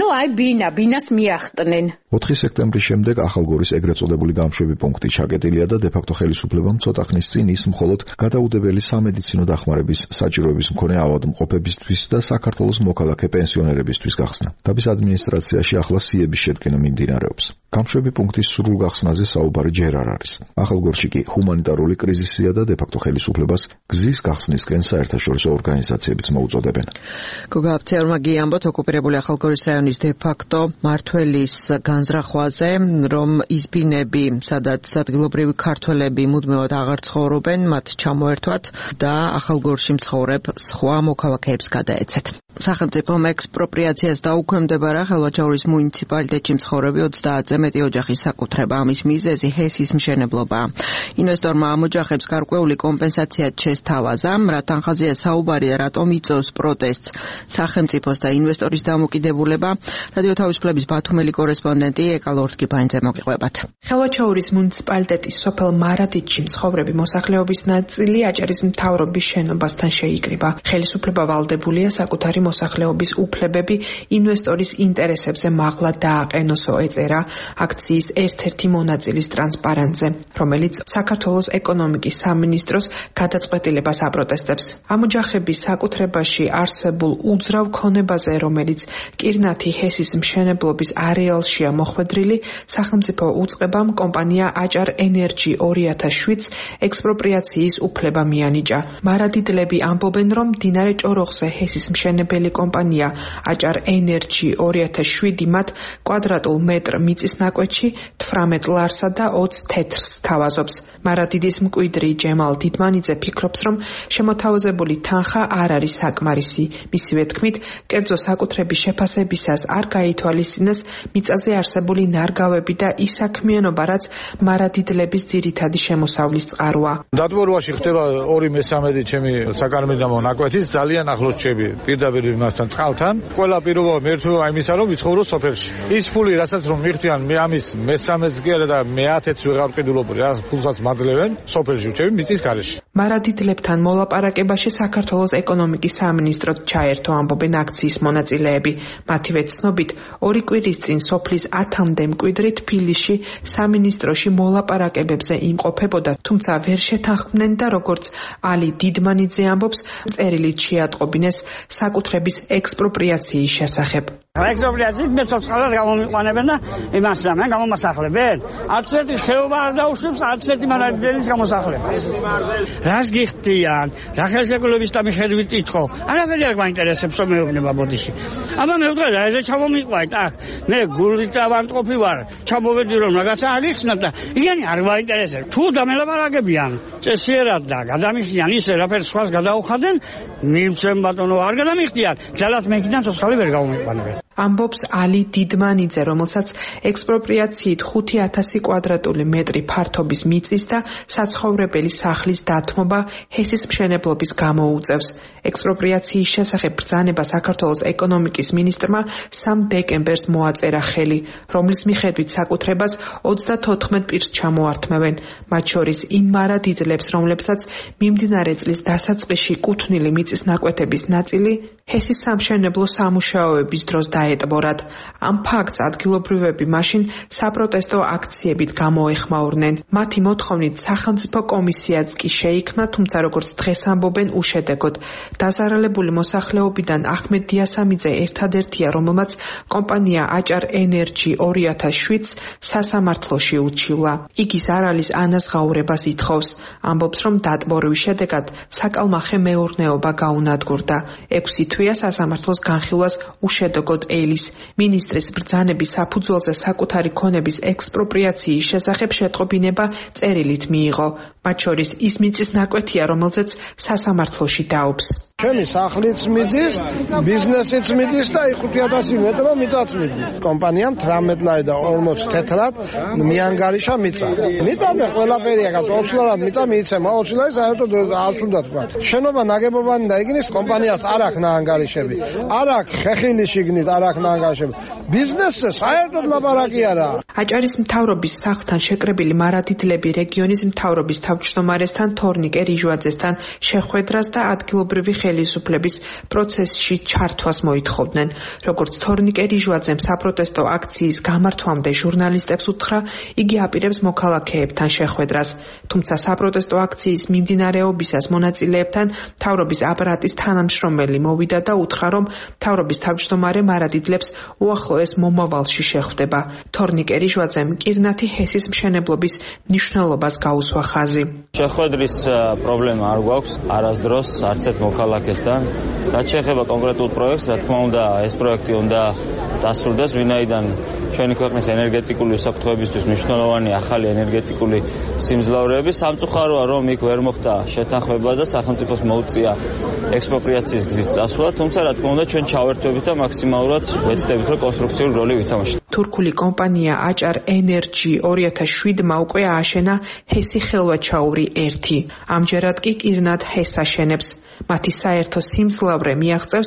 ბინას მიახტნენ. 4 სექტემბრის შემდეგ ახალგორის ეგრეთ წოდებული გამშვები პუნქტი ჩაკეტილია და დე-ფაქტო ხელისუფლებამ ცოტა ხნის წინ ის მხოლოდ გადაუდებელი სამედიცინო დახმარების საჭიროების მქონე ავადმყოფებისთვის და საქართველოს მოქალაქე პენსიონერებისთვის გახსნა. დაბის ადმინისტრაციაში ახლა სიების შედგენა მიმდინარეობს. გამშვები პუნქტის სრულ გახსნაზე საუბარი ჯერ არ არის. ახალგორში კი ჰუმანიტარული კრიზისია და დე-ფაქტო ხელისუფლებას გზის გახსნისკენ საერთაშორისო ორგანიზაციებიც მოუწოდებენ. გოგა აფციარმა გიამბოთ ოკუპირებული ახალგორის რაიონის დე-ფაქტო მართველის განზრახვაზე, რომ ის ბინები, სადაც ადგილობრივი ქართველები მუდმივად აღარ ცხოვრობენ, მათ ჩამოერთვათ და ახალგორში მცხოვრებ სხვა მოქალაქეებს გადაეცეთ. სახელმწიფომ ექსპროპრიაციას დაუქვემდებარა ხელვაჩაურის მუნიციპალიტეტში მცხოვრები 30-ზე მეტი ოჯახის საკუთრება. ამის მიზეზი ჰესის მშენებლობაა. ინვესტორმა ამ ოჯახებს გარკვეული კომპენსაცია შესთავაზა, რა თანხაზეა საუბარი და რატომ იწვევს პროტესტს სახელმწიფოს და ინვესტორის დამოკიდებულება. რადიო თავისუფლების ბათუმელი კორესპონდენტი ეკალორთკი ბაინძე მოგიყვებათ. ხელვაჩაურის მუნიციპალიტეტის სოფელ მარადიჩში მცხოვრები მოსახლეობის ნაწილი აჭარის მთავრობის შენობასთან შეიკრიბა. ხელისუფლება ვალდებულია საკუთარი მოსახლეობის უფლებები ინვესტორის ინტერესებზე მაღლა დააყენოსო, ეწერა აქციის ერთ-ერთი მონაწილის ტრანსპარენტზე, რომელიც საქართველოს ეკონომიკის სამინისტროს გადაწყვეტილებას აპროტესტებს. ამ ოჯახების საკუთრებაში არსებულ უძრავ ქონებაზე, რომელიც კირნათი ჰესის მშენებლობის არეალშია მოხვედრილი, სახელმწიფო უწყებამ კომპანია აჭარ ენერჯი 2007 ექსპროპრიაციის უფლება მიანიჭა. მარადიდლები ამბობენ, რომ მდინარე ჭოროხზე ჰესის მშენებელი კომპანია აჭარ ენერჯი 2007 მათ კვადრატულ მეტრ მიწის ნაკვეთში 18 ლარსა და 20 თეთრს თავაზობს. მარადიდის მკვიდრი ჯემალ დიდმანიძე ფიქრობს, რომ შემოთავაზებული თანხა არ არის საკმარისი. მისივე თქმით, კერძო საკუთრების შეფასებისას არ გაითვალისწინეს მიწაზე არსებული ნარგავები და ის საქმიანობა, რაც მარადიდლების ძირითადი შემოსავლის წყაროა. დატბორვაში ხდება 2/3 ჩემი საკარმიდამო ნაკვეთის ძალიან ახლოს ჩები პირდაპირ იმასთან წყალთან. ყველა პირობა მერთო აიმისა რომ ვიცხოვრო სოფელში. ის ფული, რასაც რომ მიხდიან, მე ამის მე-13-ს კი არა და მე-10-ს ვეღარ ვყიდულობ, რა ფულსაც მაძლევენ სოფელში ვჩები მიწის გარეშე. მარადიდლებთან მოლაპარაკებაში საქართველოს ეკონომიკის სამინისტროდ ჩაერთო, ამბობენ აქციის მონაწილეები. მათივე ცნობით, 2 კვირის წინ სოფლის 10-მდე მკვიდრი თბილისში სამინისტროში მოლაპარაკებებზე იმყოფებოდა, თუმცა ვერ შეთანხმდნენ და როგორც ალი დიდმანიძე ამბობს, წერილით შეატყობინეს საკუთრების ექსპროპრიაციის შესახებ. ექსპროპრიაციით მეცოცხლად გამომიყვანებენ და იმას ამენ გამომასახლებენ. არც ერთი ხეობა არ დაუშვებს, არც ერთი მარადიდელის გამოსახლებას. რას გიხდიან? რა ხელშეკრულების და მიხედვით იტყო? არაფერი არ გვაინტერესებს რომ მეუბნება ბოდიში. აბა მე ვთქვი რა ესე ჩამომიყვანეთ, აქ მე გულით ავანტყოფი ვარ. ჩამოვედი რომ რაღაცა აღიხსნათ და იანი არ გვაინტერესებს. თუ დამელაპარაკებიან, წესიერად და გადამიხდიან ისე რაფერს სხვას გადაუხადნენ, მივცემ ბატონო არ გადამიხდიან, ძალად მეკიდან ცოცხალი ვერ გამომიყვანებენ. ამბობს ალი დიდმანიძე, რომელსაც ექსპროპრიაციით 5000 კვადრატული მეტრი ფართობის მიწის და საცხოვრებელი სახლის დათმობა ჰესის მშენებლობის გამოუწევს. ექსპროპრიაციის შესახებ ბრძანება საქართველოს ეკონომიკის მინისტრმა 3 დეკემბერს მოაწერა ხელი, რომლის მიხედვით საკუთრებას 34 პირს ჩამოართმევენ, მათ შორის იმ მარადიდლებს, რომლებსაც მიმდინარე წლის დასაწყისში კუთვნილი მიწის ნაკვეთების ნაწილი ჰესის სამშენებლო სამუშაოების დროს დაეტბორათ. ამ ფაქტს ადგილობრივები მაშინ საპროტესტო აქციებით გამოეხმაურნენ. მათი მოთხოვნით სახელმწიფო კომისიაც კი შეიქმნა, თუმცა როგორც დღეს ამბობენ, უშედეგოდ. დაზარალებული მოსახლეობიდან ახმედ დიასამიძე ერთადერთია, რომელმაც კომპანია აჭარ ენერჯი 2007 სასამართლოში უჩივლა. იგი ზარალის ანაზღაურებას ითხოვს. ამბობს, რომ დატბორვის შედეგად საკალმახე მეურნეობა გაუნადგურდა. 6 თვეა სასამართლოს განხილვას უშედეგოდ ელის. მინისტრის ბრძანების საფუძველზე საკუთარი ქონების ექსპროპრიაციის შესახებ შეტყობინება წერილით მიიღო. მათ შორის ის მიწის ნაკვეთია, რომელზეც სასამართლოში დაობს. ჩემი სახლიც მიდის, ბიზნესიც მიდის და 5,000 მეტრო მიწაც მიდის. კომპანიამ 18 ლარი და 40 თეთრად მიანგარიშა მიწა. მიწაზე ყველაფერია, ოცლარად მიწა მიიცემა, 20 ლარი საერთოდ არც უნდა თქვა. შენობა ნაგებობანი და იგნის კომპანიას არ აქვს ნაანგარიშები. არ აქვს ხეხილი შიგნით, არ აქვს ნაანგარიშები. ბიზნესზე საერთოდ ლაპარაკი არაა. აჭარის მთავრობის სახლთან შეკრებილი მარადიდლები რეგიონის მთავრობის თავმჯდომარესთან თორნიკე რიჟვაძესთან შეხვედრას და ადგილობრივი ხელისუფლების პროცესში ჩართვას მოითხოვდნენ. როგორც თორნიკე რიჟვაძემ საპროტესტო აქციის გამართვამდე ჟურნალისტებს უთხრა, იგი აპირებს მოქალაქეებთან შეხვედრას. თუმცა საპროტესტო აქციის მიმდინარეობისას მონაწილეებთან მთავრობის აპარატის თანამშრომელი მოვიდა და უთხრა, რომ მთავრობის თავმჯდომარე მარადიდლებს უახლოეს მომავალში შეხვდება. თორნიკე რიჟვაძემ კირნათი ჰესის მშენებლობის მნიშვნელობას გაუსვა ხაზი. შეხვედრის პრობლემა არ გვაქვს არასდროს არც ერთ მოქალაქესთან. რაც შეეხება კონკრეტულ პროექტს, რა თქმა უნდა, ეს პროექტი უნდა დასრულდეს, ვინაიდან ჩვენი ქვეყნის ენერგეტიკული უსაფრთხოებისთვის მნიშვნელოვანი ახალი ენერგეტიკული სიმძლავრეები. სამწუხაროა, რომ იქ ვერ მოხდა შეთანხმება და სახელმწიფოს მოუწია ექსპროპრიაციის გზით წასვლა, თუმცა რა თქმა უნდა, ჩვენ ჩავერთვებით და მაქსიმალურად ვეცდებით, რომ კონსტრუქციული როლი ვითამაშოთ. თურქული კომპანია აჭარ ენერჯი 2007-მა უკვე ააშენა ჰესი ხელვაჩაური 1. ამჯერად კი კირნათ ჰეს აშენებს. მათი საერთო სიმძლავრე მიაღწევს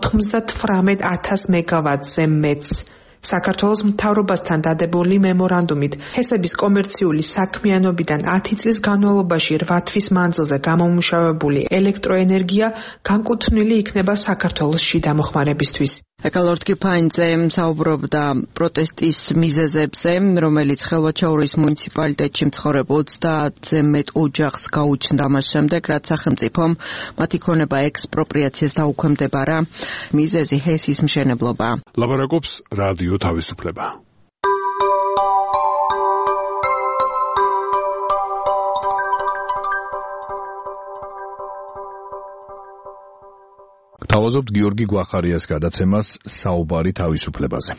98,000 მეგავატზე მეტს. საქართველოს მთავრობასთან დადებული მემორანდუმით ჰესების კომერციული საქმიანობიდან 10 წლის განმავლობაში 8 თვის მანძილზე გამომუშავებული ელექტროენერგია განკუთვნილი იქნება საქართველოს შიდა მოხმარებისთვის. ეკალორდ კიფაინძე საუბრობდა პროტესტის მიზეზებზე, რომელიც ხელვაჩაურის მუნიციპალიტეტში მცხოვრებ 30-ზე მეტ ოჯახს გაუჩნდა მას შემდეგ, რაც სახელმწიფომ მათი ქონება ექსპროპრიაციას დაუქვემდებარა. მიზეზი ჰესის მშენებლობა. ლაპარაკობს რადიო თავისუფლება. თავაზობთ გიორგი გვახარიას გადაცემას საუბარი თავისუფლებაზე.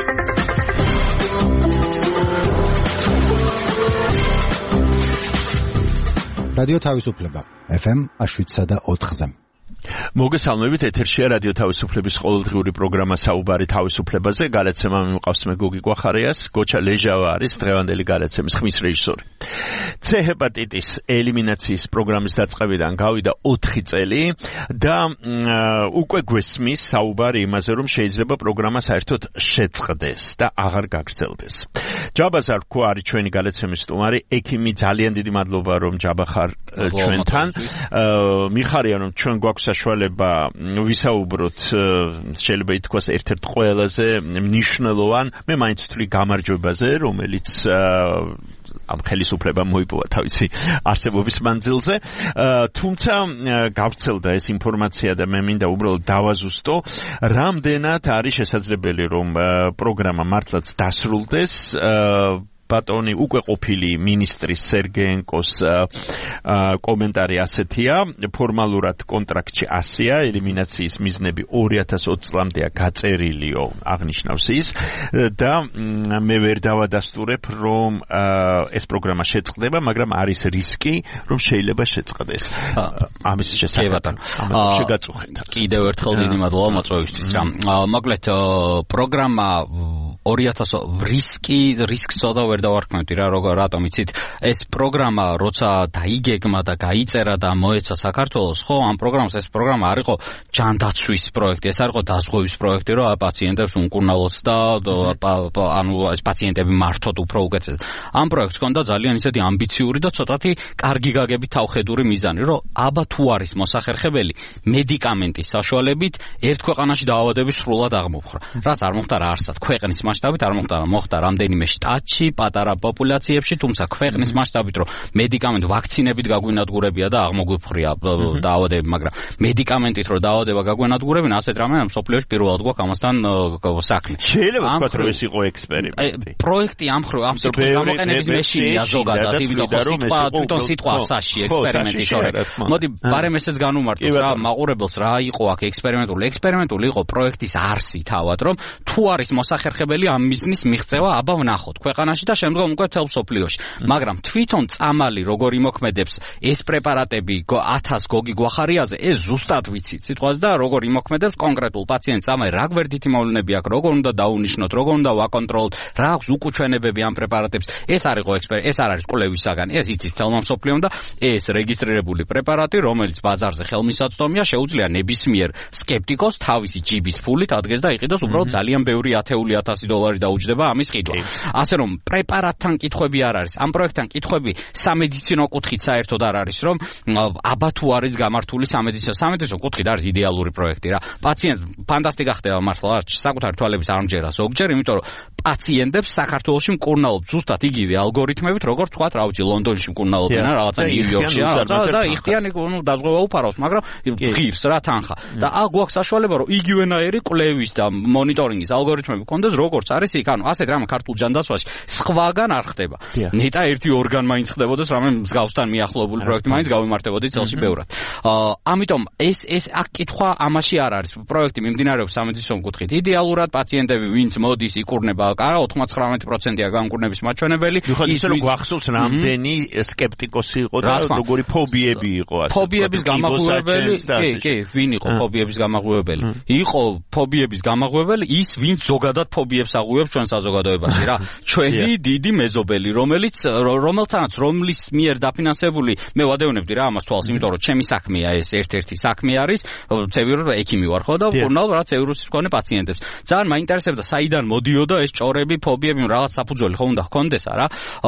რადიო თავისუფლება FM 107.4-ზე. მოგესალმებით, ეთერშია რადიო თავისუფლების ყოველდღიური პროგრამა საუბარი თავისუფლებაზე. გადაცემა მიმყავს მე გოგი გვახარიას, გოჩა ლეჟავა არის დღევანდელი გადაცემის ხმის რეჟისორი. C ჰეპატიტის ელიმინაციის პროგრამის დაწყებიდან გავიდა 4 წელი და უკვე გვესმის საუბარი იმაზე, რომ შეიძლება პროგრამა საერთოდ შეწყდეს და აღარ გაგრძელდეს. ჯაბას არ გქვა არის ჩვენი გადაცემის სტუმარი, ექიმი, ძალიან დიდი მადლობა რომ ჯაბა ხარ ჩვენთან. მიხარია რომ ჩვენ გვაქვს საშუალება ვისაუბროთ, შეიძლება ითქვას ერთ-ერთ ყველაზე მნიშვნელოვან, მე მაინც ვთვლი გამარჯვებაზე, რომელიც ამ ხელისუფლებამ მოიპოვა თავისი არსებობის მანძილზე. თუმცა გავრცელდა ეს ინფორმაცია და მე მინდა უბრალოდ დავაზუსტო, რამდენად არის შესაძლებელი რომ პროგრამა მართლაც დასრულდეს. ბატონი უკვე ყოფილი მინისტრის სერგეენკოს კომენტარი ასეთია, ფორმალურად კონტრაქტში 100-ია, ელიმინაციის მიზნები 2020 წლამდეა გაწერილიო, აღნიშნავს ის და მე ვერ დავადასტურებ რომ ეს პროგრამა შეწყდება, მაგრამ არის რისკი რომ შეიძლება შეწყდეს. ამის შესახებ შეგაწუხეთ. კიდევ ერთხელ დიდი მადლობა მოწვევისთვის რა. მოკლედ პროგრამა 2000 რისკს ცოტა ვერ დავარქმევდი რა, რატომ იცით, ეს პროგრამა როცა დაიგეგმა და გაიწერა და მოეცა საქართველოს, ხო, ამ პროგრამას ეს პროგრამა არ იყო ჯანდაცვის პროექტი, ეს არ იყო დაზღვევის პროექტი, რომ პაციენტებს უმკურნალოთ და ანუ ეს პაციენტები მართოთ უფრო უკეთესად. ამ პროექტს ჰქონდა ძალიან ისეთი ამბიციური და ცოტათი კარგი გაგებით თავხედური მიზანი, რომ აბა თუ არის მოსახერხებელი მედიკამენტის საშუალებით ერთ ქვეყანაში დაავადების სრულად აღმოფხვრა. რაც არ მოხდა რა არსად ქვეყნის მასშტაბით, არ მოხდა რამდენიმე შტატში, პატარა პოპულაციებში, თუმცა ქვეყნის მასშტაბით რომ მედიკამენტ ვაქცინებით გაგვინადგურებია და აღმოგვიფხვრია დაავადებები, მაგრამ მედიკამენტით რომ დაავადება გაგვინადგურებინა, ასეთ რამე მსოფლიოში პირველად გვაქვს ამასთან საქმე. შეიძლება ვთქვათ რომ ეს იყო ექსპერიმენტი. პროექტი ამ სიტყვის გამოყენების მეშინია ზოგადად, თვითონ სიტყვა ასაში ექსპერიმენტი შორე. მოდი ბარემ ესეც განუმარტოთ რა, მაყურებელს რა იყო აქ ექსპერიმენტული იყო პროექტის არსი თავად, რომ თუ არის მოსახერხებელი პირველი ამ მიზნის მიღწევა აბა ვნახოთ ქვეყანაში და შემდგომ უკვე თელ სოფლიოში. მაგრამ თვითონ წამალი როგორ იმოქმედებს ეს პრეპარატები 1000 გოგი გვახარიაზე ეს ზუსტად ვიცით სიტყვას და როგორ იმოქმედებს კონკრეტულ პაციენტს წამალი რა გვერდითი მოვლენები აქვს როგორ უნდა დაუნიშნოთ როგორ უნდა ვაკონტროლოთ რა აქვს უკუჩვენებები ამ პრეპარატებს ეს არ იყო ეს არ არის კვლევის საგანი ეს იცით თელმა მსოფლიომ და ეს რეგისტრირებული პრეპარატი რომელიც ბაზარზე ხელმისაწვდომია შეუძლია ნებისმიერ სკეპტიკოს თავისი ჯიბის ფულით ადგეს და იყიდოს უბრალოდ ძალიან ბევრი 10,000 დაუჯდება ამის ყიდვა. ასე რომ პრეპარატთან კითხვები არ არის. ამ პროექტთან კითხვები სამედიცინო კუთხით საერთოდ არ არის, რომ აბა თუ არის გამართული სამედიცინო კუთხით არის იდეალური პროექტი რა. პაციენტს ფანტასტიკა ხდება მართლა საკუთარი თვალების არ მჯერა ზოგჯერ, იმიტომ რომ პაციენტებს საქართველოში მკურნალობთ ზუსტად იგივე ალგორითმებით, როგორც თქვა, რა ვიცი, ლონდონში მკურნალობდნენ რა, რაღაცა ნიუ-იორკში და იხდიანი დაზღვევა უფარავს, მაგრამ ღირს რა თანხა. და გვაქვს საშუალება, რომ იგივენაირი კვლევის და მონიტორინგის ალგორითმები გქონდეს, როგორც არის იქ, ანუ ასეთ რამე ქართულ ჯანდაცვაში სხვაგან არ ხდება. ნეტა ერთი ორგან მაინც ხდებოდეს, რამე მსგავსთან მიახლოებული პროექტი მაინც გავიმართებოდით წელში ბევრად. ამიტომ ეს აქ კითხვა ამაში არ არის. პროექტი მიმდინარეობს სამედიცინო კუთხით. იდეალურად პაციენტები ვინც მოდის იკურნება, არა 99%-ია განკურნების მაჩვენებელი. ის რომ გვახსოვს რამდენი სკეპტიკოსი იყო და როგორი ფობიები იყო ასე. ფობიების გამაღვივებელი, კი, ვინ იყო ფობიების გამაღვივებელი? იყო ფობიების გამაღვივებელი ის ვინც ზოგადად ფობიებს აღვივებს ჩვენ საზოგადოებაში რა. ჩვენი დიდი მეზობელი, რომლის მიერ დაფინანსებული, მე ვადევნებდი რა ამას თვალს, იმიტომ რომ ჩემი საქმეა ეს ერთ-ერთი საქმე არის, ცევირო ექიმი ვარ ხო და ვკურნალობ რა ცევილის მქონე პაციენტებს. ძალიან მაინტერესებდა საიდან მოდიოდა ეს ჭორები, ფობიები, რაღაც საფუძველი ხო უნდა ჰქონდეს არა?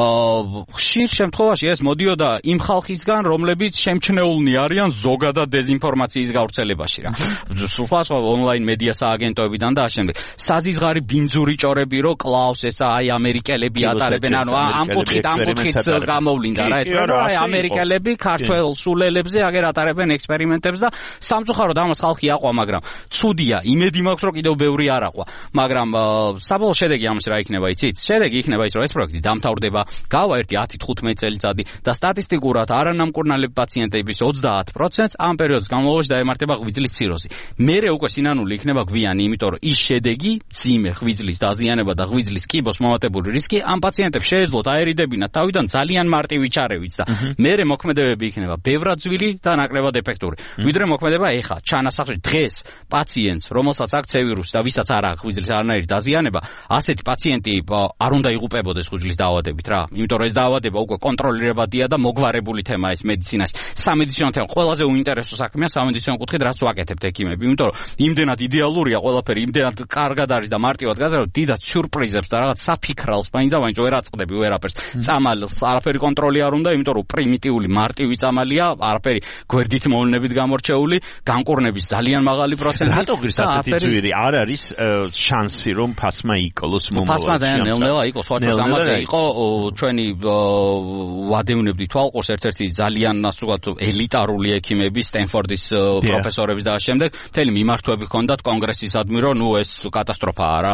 ხშირ შემთხვევაში ეს მოდიოდა იმ ხალხისგან, რომლებიც შემჩნეულნი არიან ზოგადად დეზინფორმაციის გავრცელებაში რა. სხვა ონლაინ მედია სააგენტოებიდან და ამავდროულად საზიზღარი ბინძური ჭორები რო კლავს ეს აი ამერიკელები ატარებენ ანუ ამ კუთხით გამოვლინდა რა ეს რა აი ამერიკელები ქართველ სულელებზე აგერ ატარებენ ექსპერიმენტებს და სამწუხაროდ ამას ხალხი აყვა მაგრამ ცუდია იმედი მაქვს რომ კიდევ ბევრი არ აყვა მაგრამ საბოლოო შედეგი ამის რა იქნება იცით შედეგი იქნება ის რომ ეს პროექტი დამთავრდება გავა ერთი 10-15 წელიწადი და სტატისტიკურად არანამკურნალები პაციენტების 30% ამ პერიოდის განმავლობაში დაემართება ღვიძლის ციროზი მერე უკვე სინანული იქნება გვიანი იმიტომ რომ ის შედეგი ძიმე ღვიძლის დაზიანება და ღვიძლის კიბოს მომატებული რისკი ამ პაციენტებს შეეძლოთ აერიდებინათ თავიდან ძალიან მარტივი ჩარევით და მერე მოქმედებები იქნება ბევრად ძვილი და ნაკლებად ეფექტური ვიდრე მოქმედება ეხა ჩანასახში დღეს პაციენტს რომელსაც აქვს ვირუსი და ვისაც არ აქვს ღვიძლის არანაირი დაზიანება ასეთი პაციენტი არ უნდა იღუპებოდეს ღვიძლის დაავადებით რა იმიტომ რომ ეს დაავადება უკვე კონტროლირებადია და მოგვარებული თემაა ეს მედიცინაში სამედიცინო თემა ყველაზე უინტერესო საქმეა სამედიცინო კუთხით რაც ვაკეთებთ ექიმები იმიტომ რომ იმდენად იდეალურია ყველაფერი იმდენად კარგად არის და მარტივად გაზარდა დიდად სიურპრიზებს და რაღაც საფიქრალს მაინც-მაინც ვერ აწყდები ვერაფერს წამალს არაფერი კონტროლი არ უნდა იმიტომ რომ პრიმიტიული მარტივი წამალია არაფერი გვერდით მოვლენებით გამორჩეული განკურნების ძალიან მაღალი პროცენტი რატო გრის ასეთი ძვირი არ არის შანსი რომ ფასმა იკლოს მომავალში ფასმა ნელ-ნელა იყო სხვა ამაზე იყო ჩვენი ვადევნებდი თვალყურს ერთ-ერთი ძალიან ასე ვთქვათ ელიტარული ექიმების სტენფორდის პროფესორების და შემდეგ მთელი მიმართვები ჰქონდათ კონგრესისადმი რომ ნუ ეს კატასტროფაა რა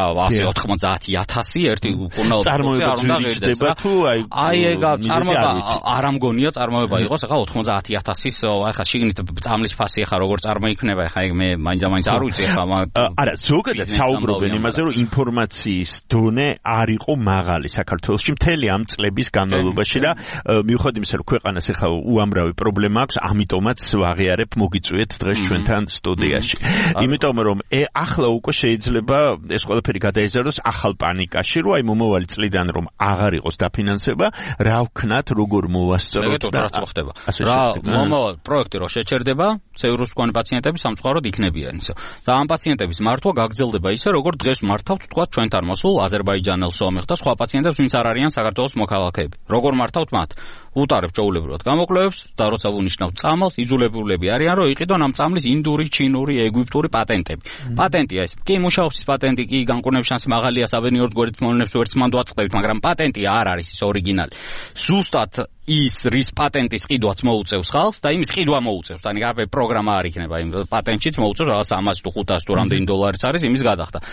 190,000 ერთი კურნალობა წარმოება ძვირიჭდება თუ აი ეგა წარმოება არ ამგონია წარმოება იყოს ახლა 90,000-ის ახლა შიგნით წამლის ფასი ახლა როგორ წარმოიქმნება ახლა მე მაინც არ ვიცი ახლა არა ზოგადად საუბრობენ იმაზე რომ ინფორმაციის დონე არ იყო მაღალი საქართველოში მთელი ამ წლების განმავლობაში და მიუხედავად იმისა რომ ქვეყანას ახლა უამრავი პრობლემა აქვს ამიტომაც ვაღიარებ მოგიწვიეთ დღეს ჩვენთან სტუდიაში იმიტომ რომ ახლა უკვე შეიძლება ეს ყველაფერი გადაიზარდოს ახალ პანიკაში რომ აი მომავალი წლიდან რომ აღარ იყოს დაფინანსება რა ვქნათ როგორ მოვასწროთ და რა ხდება რა მომავალ პროექტი რო შეჩერდება ცევილის მქონე პაციენტები სამწუხაროდ იქნებიან ისე და ამ პაციენტების მართვა გაგრძელდება ისე როგორ დღეს მართავთ თქვა ჩვენთან მოსულ აზერბაიჯანელ სომეხ და სხვა პაციენტებს ვინც არ არიან საქართველოს მოქალაქეები როგორ მართავთ მათ უტარებ ჩაულებრივად გამოკვლევებს და როცა ვუნიშნავთ წამალს იძულებულები არიან რომ იყიდონ ამ წამლის ინდური, ჩინური, ეგვიპტური პატენტები. პატენტია ეს. კი მუშაობის პატენტი კი განკურნების შანსი მაღალია საბენიორ გვერდით მოვლენებს ვერც მანდ ვაწყდებით, მაგრამ პატენტი არ არის ის ორიგინალი. ზუსტად ის რის პატენტის ყიდვაც მოუწევს ხალხს და იმის ყიდვა მოუწევს. და ნიგარაფერი პროგრამა არ იქნება იმ პატენტშიც მოუწევს რაღაც 100 თუ 500 თუ რამდენი დოლარიც არის იმის გადახდა.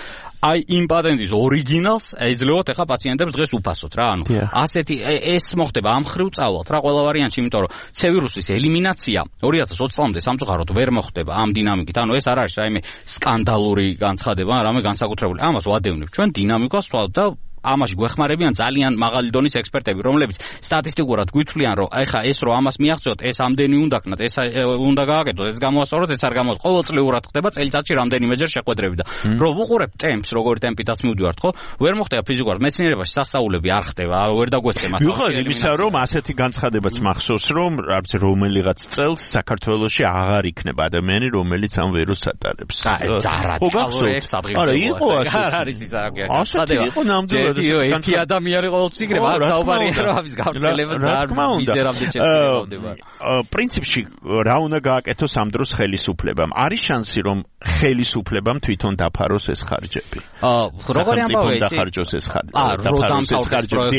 აი იმ პატენტის ორიგინალს ეძლებოთ ახლა პაციენტებს დღეს უფასოდ რა, ანუ ასეთი ეს მოხდება ამ ხრივ წავალთ რა ყველა ვარიანტში, იმიტომ რომ C ვირუსის ელიმინაცია 2020 წლამდე სამწუხაროდ ვერ მოხდება ამ დინამიკით, ანუ ეს არ არის რაიმე სკანდალური განცხადება, რამე განსაკუთრებული. ამას ვადევნებ ჩვენ დინამიკას და ამაში გვეხმარებიან ძალიან მაღალი დონის ექსპერტები, რომლებიც სტატისტიკურად გვითვლიან, რომ ეხა ეს რომ ამას მიაღწიოთ, ეს ამდენი უნდა ქნათ, ეს უნდა გააკეთოთ, ეს გამოასწოროთ, ეს არ გამოასწოროთ. ყოველწლიურად ხდება წელიწადში რამდენიმეჯერ შეხვედრები და რო ვუყურებ ტემპს, როგორი ტემპითაც მივდივართ, ხო? ვერ მოხდება ფიზიკურად, მეცნიერებაში სასწაულები არ ხდება, ვერ დაგვეცემა. მიუხედავად იმისა, რომ ასეთი განცხადებაც მახსოვს, რომ რომელიღაც წელს საქართველოში აღარ იქნება ადამიანი, რომელიც ამ ვირუსს ატარებს. არა, იყო არის ის განცხადება. იყო ნამდვილად ერთი ადამიანი ყოველთვის იქნება, არ საუბარია რომ ამის გავრცელება ძალიან მიზერამდე შეფერდება. პრინციპში რა უნდა გააკეთოს ამ დროს ხელისუფლებამ? არის შანსი რომ ხელისუფლებამ თვითონ დაფაროს ეს ხარჯები? როგორი ამბავია? დახარჯოს ეს ხარჯები.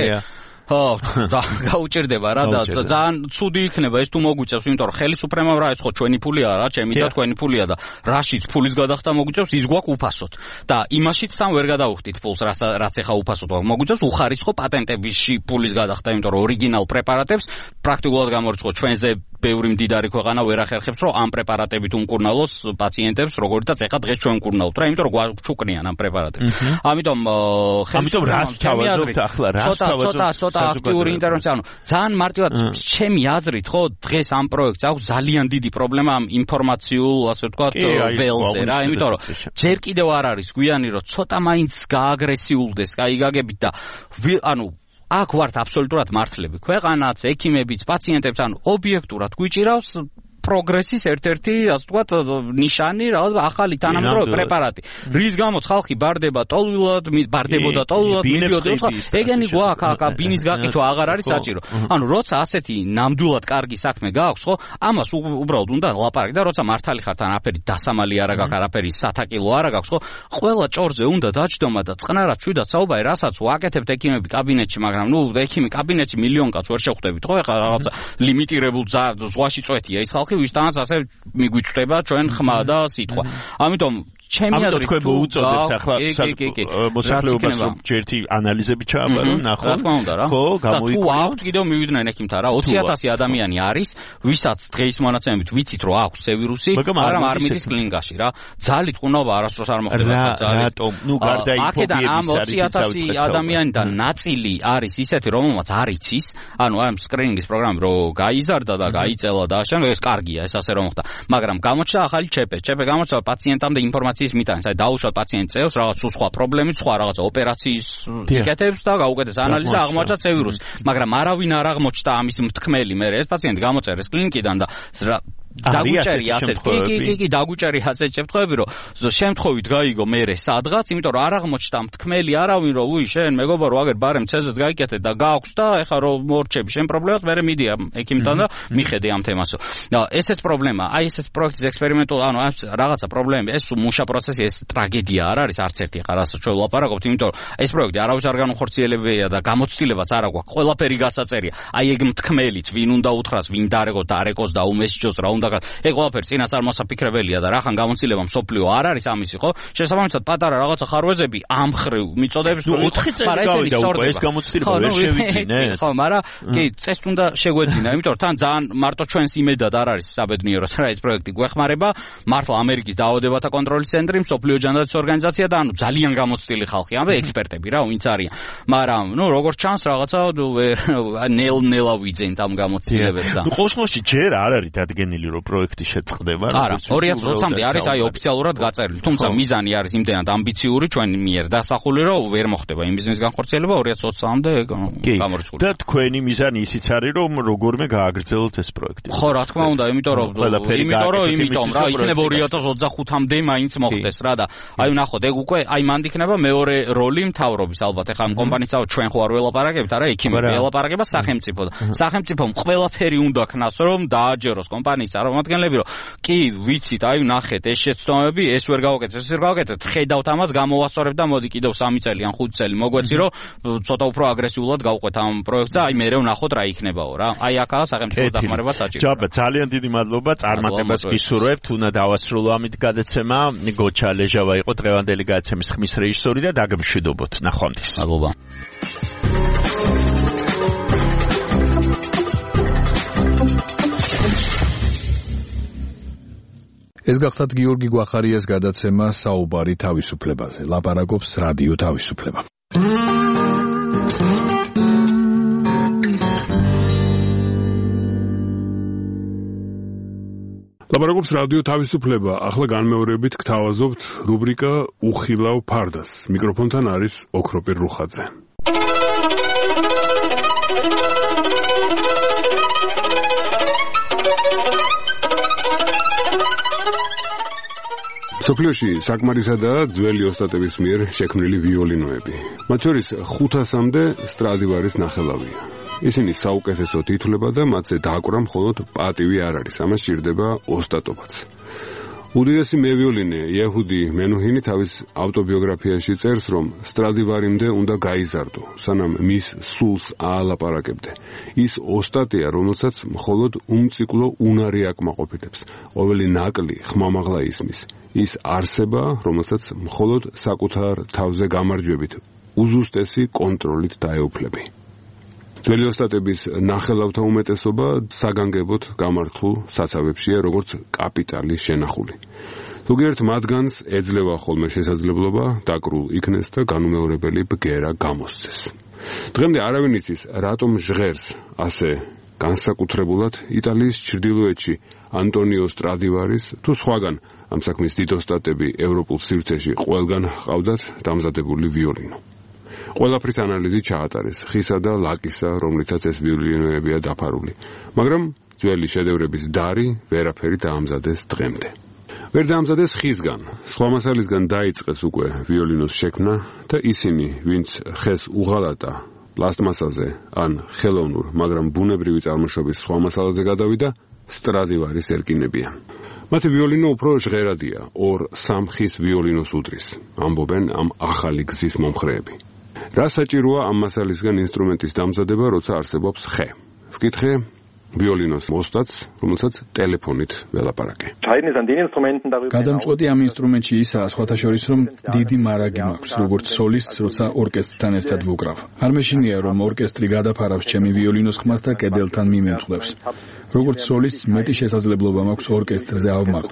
გაუჭირდება რა და ძალიან ცუდი იქნება ეს თუ მოგვიწევს, იმიტომ რომ ხელისუფლებამ რა ეს ხო ჩვენი ფულია რა, ჩემი და თქვენი ფულია და რაშიც ფულის გადახდა მოგვიწევს, ის გვაქვს უფასოდ. და იმაშიც თან ვერ გადავხდით ფულს, რაც ეხა უფასოდ მოგვიწევს, უხარისხო პატენტებიში ფულის გადახდა, იმიტომ რომ ორიგინალ პრეპარატებს პრაქტიკულად გამორიცხო ჩვენზე ბევრი მდიდარი ქვეყანა ვერ ახერხებს, რომ ამ პრეპარატებით უმკურნალოს პაციენტებს, როგორიცაც ეხა დღეს ჩვენ ვკურნალობთ რა, იმიტომ რომ გვაჩუკნიან ამ პრეპარატებს. ამიტომ რას თავაზობთ ახლა, რას თავაზობთ? აქტიური ინტერვენცია, ანუ ძალიან მარტივად ჩემი აზრით, ხო, დღეს ამ პროექტს აქვს ძალიან დიდი პრობლემა ამ ინფორმაციულ, ასე ვთქვათ, ველზე რა, იმიტომ რომ ჯერ კიდევ არ არის გვიანი, რომ ცოტა მაინც გააგრესიულდეს, გაიგაგებით და ანუ აქ ვართ აბსოლუტურად მართლები. ქვეყანაც, ექიმებიც, პაციენტებს, ანუ ობიექტურად გვიჭირავს პროგრესის ერთ-ერთი, ასე ვთქვათ, ნიშანი, რა, ახალი თანამედროვე პრეპარატი. რის გამოც ხალხი ბარდებოდა ტოლვილად, მიდიოდა, ეგენი გვაქვს, ბინის გაკითხვა აღარ არის საჭირო. ანუ როცა ასეთი ნამდვილად კარგი საქმე გააქვს, ხო, ამას უბრალოდ უნდა ლაპარაკი და როცა მართალი ხართ, არაფერი დასამალი არ აქვს, არაფერი სათაკილო არ აქვს, ხო, ყველა ჭორზე უნდა დაჯდომა და წყნარად შვიდად საუბარი, რასაც ვაკეთებთ ექიმები კაბინეტში, მაგრამ ნუ ექიმი კაბინეტში მილიონ კაც ვერ შეხვდებით, ხო, ეხლა რაღაცა ლიმიტირებულ ზღვაში წვეთია ის ხალხი, ვისთანაც ასე მიგვიჭრება ჩვენ ხმა და სიტყვა. ამიტომ ჩემი აზრით თქვენ მოუწოდებთ ახლა მოსახლეობას რომ ჯერთი ანალიზები ჩააბარონ, ნახონ. რა თქმა უნდა რა. ხო, გამოიკვლიო. თუ აქვს კიდევ მივიდნენ ექიმთან რა, 20000 ადამიანი არის, ვისაც დღეის მონაცემებით ვიცით რომ აქვს C ვირუსი, მაგრამ არ მიდის კლინიკაში რა. ძალით ყუნობა არასდროს არ მოხდება ძალით. რატომ? ნუ გარდაიფობიების ამ 20000 ადამიანიდან ნაწილი არის ისეთი, რომელმაც არ იცის, ანუ ამ სკრინინგის პროგრამი რო გაიზარდა და გაიწელა და ამჟამად ეს კარგია, ეს ასე რომ ხდა. მაგრამ გამოჩნდა ახალი ჩეპე გამოჩნდა პაციენტამდე ინფორმაციის მიტანს, აი დაუშვათ პაციენტს წევს რაღაც სხვა პრობლემით, სხვა რაღაც ოპერაციის ტიკეტებს და გაუკეთეს ანალიზი და აღმოაჩნდა C ვირუსი. მაგრამ არავინ არ აღმოჩნდა ამის მთქმელი, მე ეს პაციენტი გამოწერეს კლინიკიდან და დაგვიჭერი ასეთ კი დაგვიჭერი ასეთ შემთხვევები რომ შემთხვევით გაიგო მერე სადღაც, იმიტომ რომ არ აღმოჩნდა მთქმელი არავინ რომ უი შენ მეგობარო აგერ ბარემ ცეზებს გაიკეთე და გააქვს და ეხა რომ მორჩები შენ პრობლემას მერე მიდია ექიმთან და მიხედე ამ თემასო. და ესეც პრობლემა, აი ესეც პროექტის ექსპერიმენტულ, ანუ რაღაცა პრობლემები, ეს მუშა პროცესი, ეს ტრაგედია არ არის არც ერთი ხარ ასე ჩვენ ვლაპარაკობთ, იმიტომ რომ ეს პროექტი არავის არ განუხორციელებია და გამოცდილებაც არ აქვს, ყველაფერი გასაწერია. აი ეგ მთქმელიც ვინ უნდა უთხრას, ვინ დარეკოს და უმესჯოს რა უნდა ეგ ყველაფერი წინასწარ მოსაფიქრებელია და რახან გამოცდილება მსოფლიო არ არის ამისი, ხო? შესაბამისად პატარა რაღაცა ხარვეზები ამ ხრივ მიწოდებს რომ 4 წელი გავიდა უკვე ეს გამოცდილება ვერ შევიძინეთ. ხო, მაგრამ კი წესთ უნდა შეგვეძინა, იმიტომ რომ თან ძალიან მარტო ჩვენს იმედად არ არის საბედნიეროდ რა ეს პროექტი გვეხმარება, მართლა ამერიკის დაავადებათა კონტროლის ცენტრი, მსოფლიო ჯანდაცვის ორგანიზაცია და ანუ ძალიან გამოცდილი ხალხი, ამბე ექსპერტები რა, ვინც არიან. მაგრამ ნუ როგორც ჩანს რაღაცა ნელ-ნელა ვიძენთ ამ გამოცდილებებს და. ნუ ყოველში ჯერ არ არის დადგენილი რომ პროექტი შეწყდება. არა, 2020-მდე არის აი ოფიციალურად გაწერილი. თუმცა მიზანი არის იმდენად ამბიციური ჩვენი მიერ დასახული, რომ ვერ მოხდება იმ ბიზნესის განხორციელება 2020-მდე გამორიცხული. და თქვენი მიზანი ისიც არის, რომ როგორმე გააგრძელოთ ეს პროექტი. ხო, რა თქმა უნდა, იმიტომ რომ რა, იქნება 2025-მდე მაინც მოხდეს რა და აი ნახოთ, ეგ უკვე აი მანდ იქნება მეორე როლი მთავრობის ალბათ. ეხლა ამ კომპანიისა ჩვენ ხო არ ველაპარაკებთ, არა, ექიმები ველაპარაკება სახელმწიფო. სახელმწიფომ ყველაფერი უნდა ქნას, რომ დააჯეროს კომპანიის წარმომადგენლები, რომ კი ვიცით, აი ნახეთ ეს შეცდომები, ეს ვერ გავაკეთეთ, ეს ვერ გავაკეთეთ, ხედავთ ამას, გამოვასწორებ და მოდი კიდევ 3 წელი ან 5 წელი მოგვეცი, რომ ცოტა უფრო აგრესიულად გავყვეთ ამ პროექტს და აი მე ვნახოთ რა იქნებაო რა. აი აქაა სახელმწიფო დახმარება საჭირო. ჯაბა, ძალიან დიდი მადლობა, წარმატებას გისურვებთ, უნდა დავასრულო ამით გადაცემა. გოჩა ლეჟავა იყო დღევანდელი გადაცემის ხმის რეჟისორი და დაგმშვიდობოთ. ნახვამდის. მადლობა. ეს გახდათ გიორგი გვახარიას გადაცემა საუბარი თავისუფლებაზე. ლაპარაკობს რადიო თავისუფლება. ლაპარაკობს რადიო თავისუფლება. ახლა განმეორებით გთავაზობთ რუბრიკა უხილავ ფარდას. მიკროფონთან არის ოქროპირ რუხაძე. სოფლიოში საკმარისადაა ძველი ოსტატების მიერ შექმნილი ვიოლინოები. მათ შორის 500-მდე სტრადივარის ნახელავია. ისინი საუკეთესოდ ითვლება და მათზე დაკვრა მხოლოდ პატივი არ არის. ამას სჭირდება ოსტატობაც. უდიდესი მევიოლინე იეჰუდი მენუჰინი თავის ავტობიოგრაფიაში წერს, რომ სტრადივარიმდე უნდა გაიზარდო, სანამ მის სულს აალაპარაკებდე. ის ოსტატია, რომელსაც მხოლოდ უმციკლო უნარი აკმაყოფილებს. ყოველი ნაკლი ხმამაღლა ისმის. ის არსება, რომელსაც მხოლოდ საკუთარ თავზე გამარჯვებით, უზუსტესი კონტროლით დაეუფლები. ძველი ოსტატების ნახელავთა უმეტესობა საგანგებოდ გამართულ საცავებშია, როგორც კაპიტალის შენახული. ზოგიერთ მათგანს ეძლევა ხოლმე შესაძლებლობა დაკრულ იქნეს და განუმეორებელი ბგერა გამოსცეს. დღემდე არავინ იცის, რატომ ჟღერს ასე განსაკუთრებულად იტალიის ჩრდილოეთში ანტონიო სტრადივარის თუ სხვაგან ამ საქმის დიდ ოსტატები ევროპულ სივრცეში ყველგან ჰყავდათ დამზადებული ვიოლინო. ყველაფრის ანალიზი ჩაატარეს, ხისა და ლაკისა, რომლითაც ეს ვიოლინოებია დაფარული, მაგრამ ძველი შედევრების დარი ვერაფერი დაამზადეს დღემდე. ვერ დაამზადეს ხისგან, სხვა მასალისგან დაიწყეს უკვე ვიოლინოს შექმნა და ისინი, ვინც ხეს უღალატა პლასტმასაზე ან ხელოვნურ, მაგრამ ბუნებრივი წარმოშობის სხვა მასალაზე გადავიდა, სტრადივარის ერკინებიან. მათი ვიოლინო უფრო ჟღერადია, 2-3 ხის ვიოლინოს უდრის, ამბობენ ამ ახალი გზის მომხრეები. რა საჭიროა ამ მასალისგან ინსტრუმენტის დამზადება, როცა არსებობს ხე? ვკითხე ვიოლინოს ოსტატს, რომელსაც ტელეფონით ველაპარაკე. გადამწყვეტი ამ ინსტრუმენტში ისაა, სხვათა შორის, რომ დიდი მარაგი მაქვს, როგორც სოლისტს, როცა ორკესტრთან ერთად ვუკრავ. არ მეშინია, რომ ორკესტრი გადაფარავს ჩემი ვიოლინოს ხმას და კედელთან მიმემწყლებს. როგორც სოლისტს მეტი შესაძლებლობა მაქვს ორკესტრზე ავმაყდო.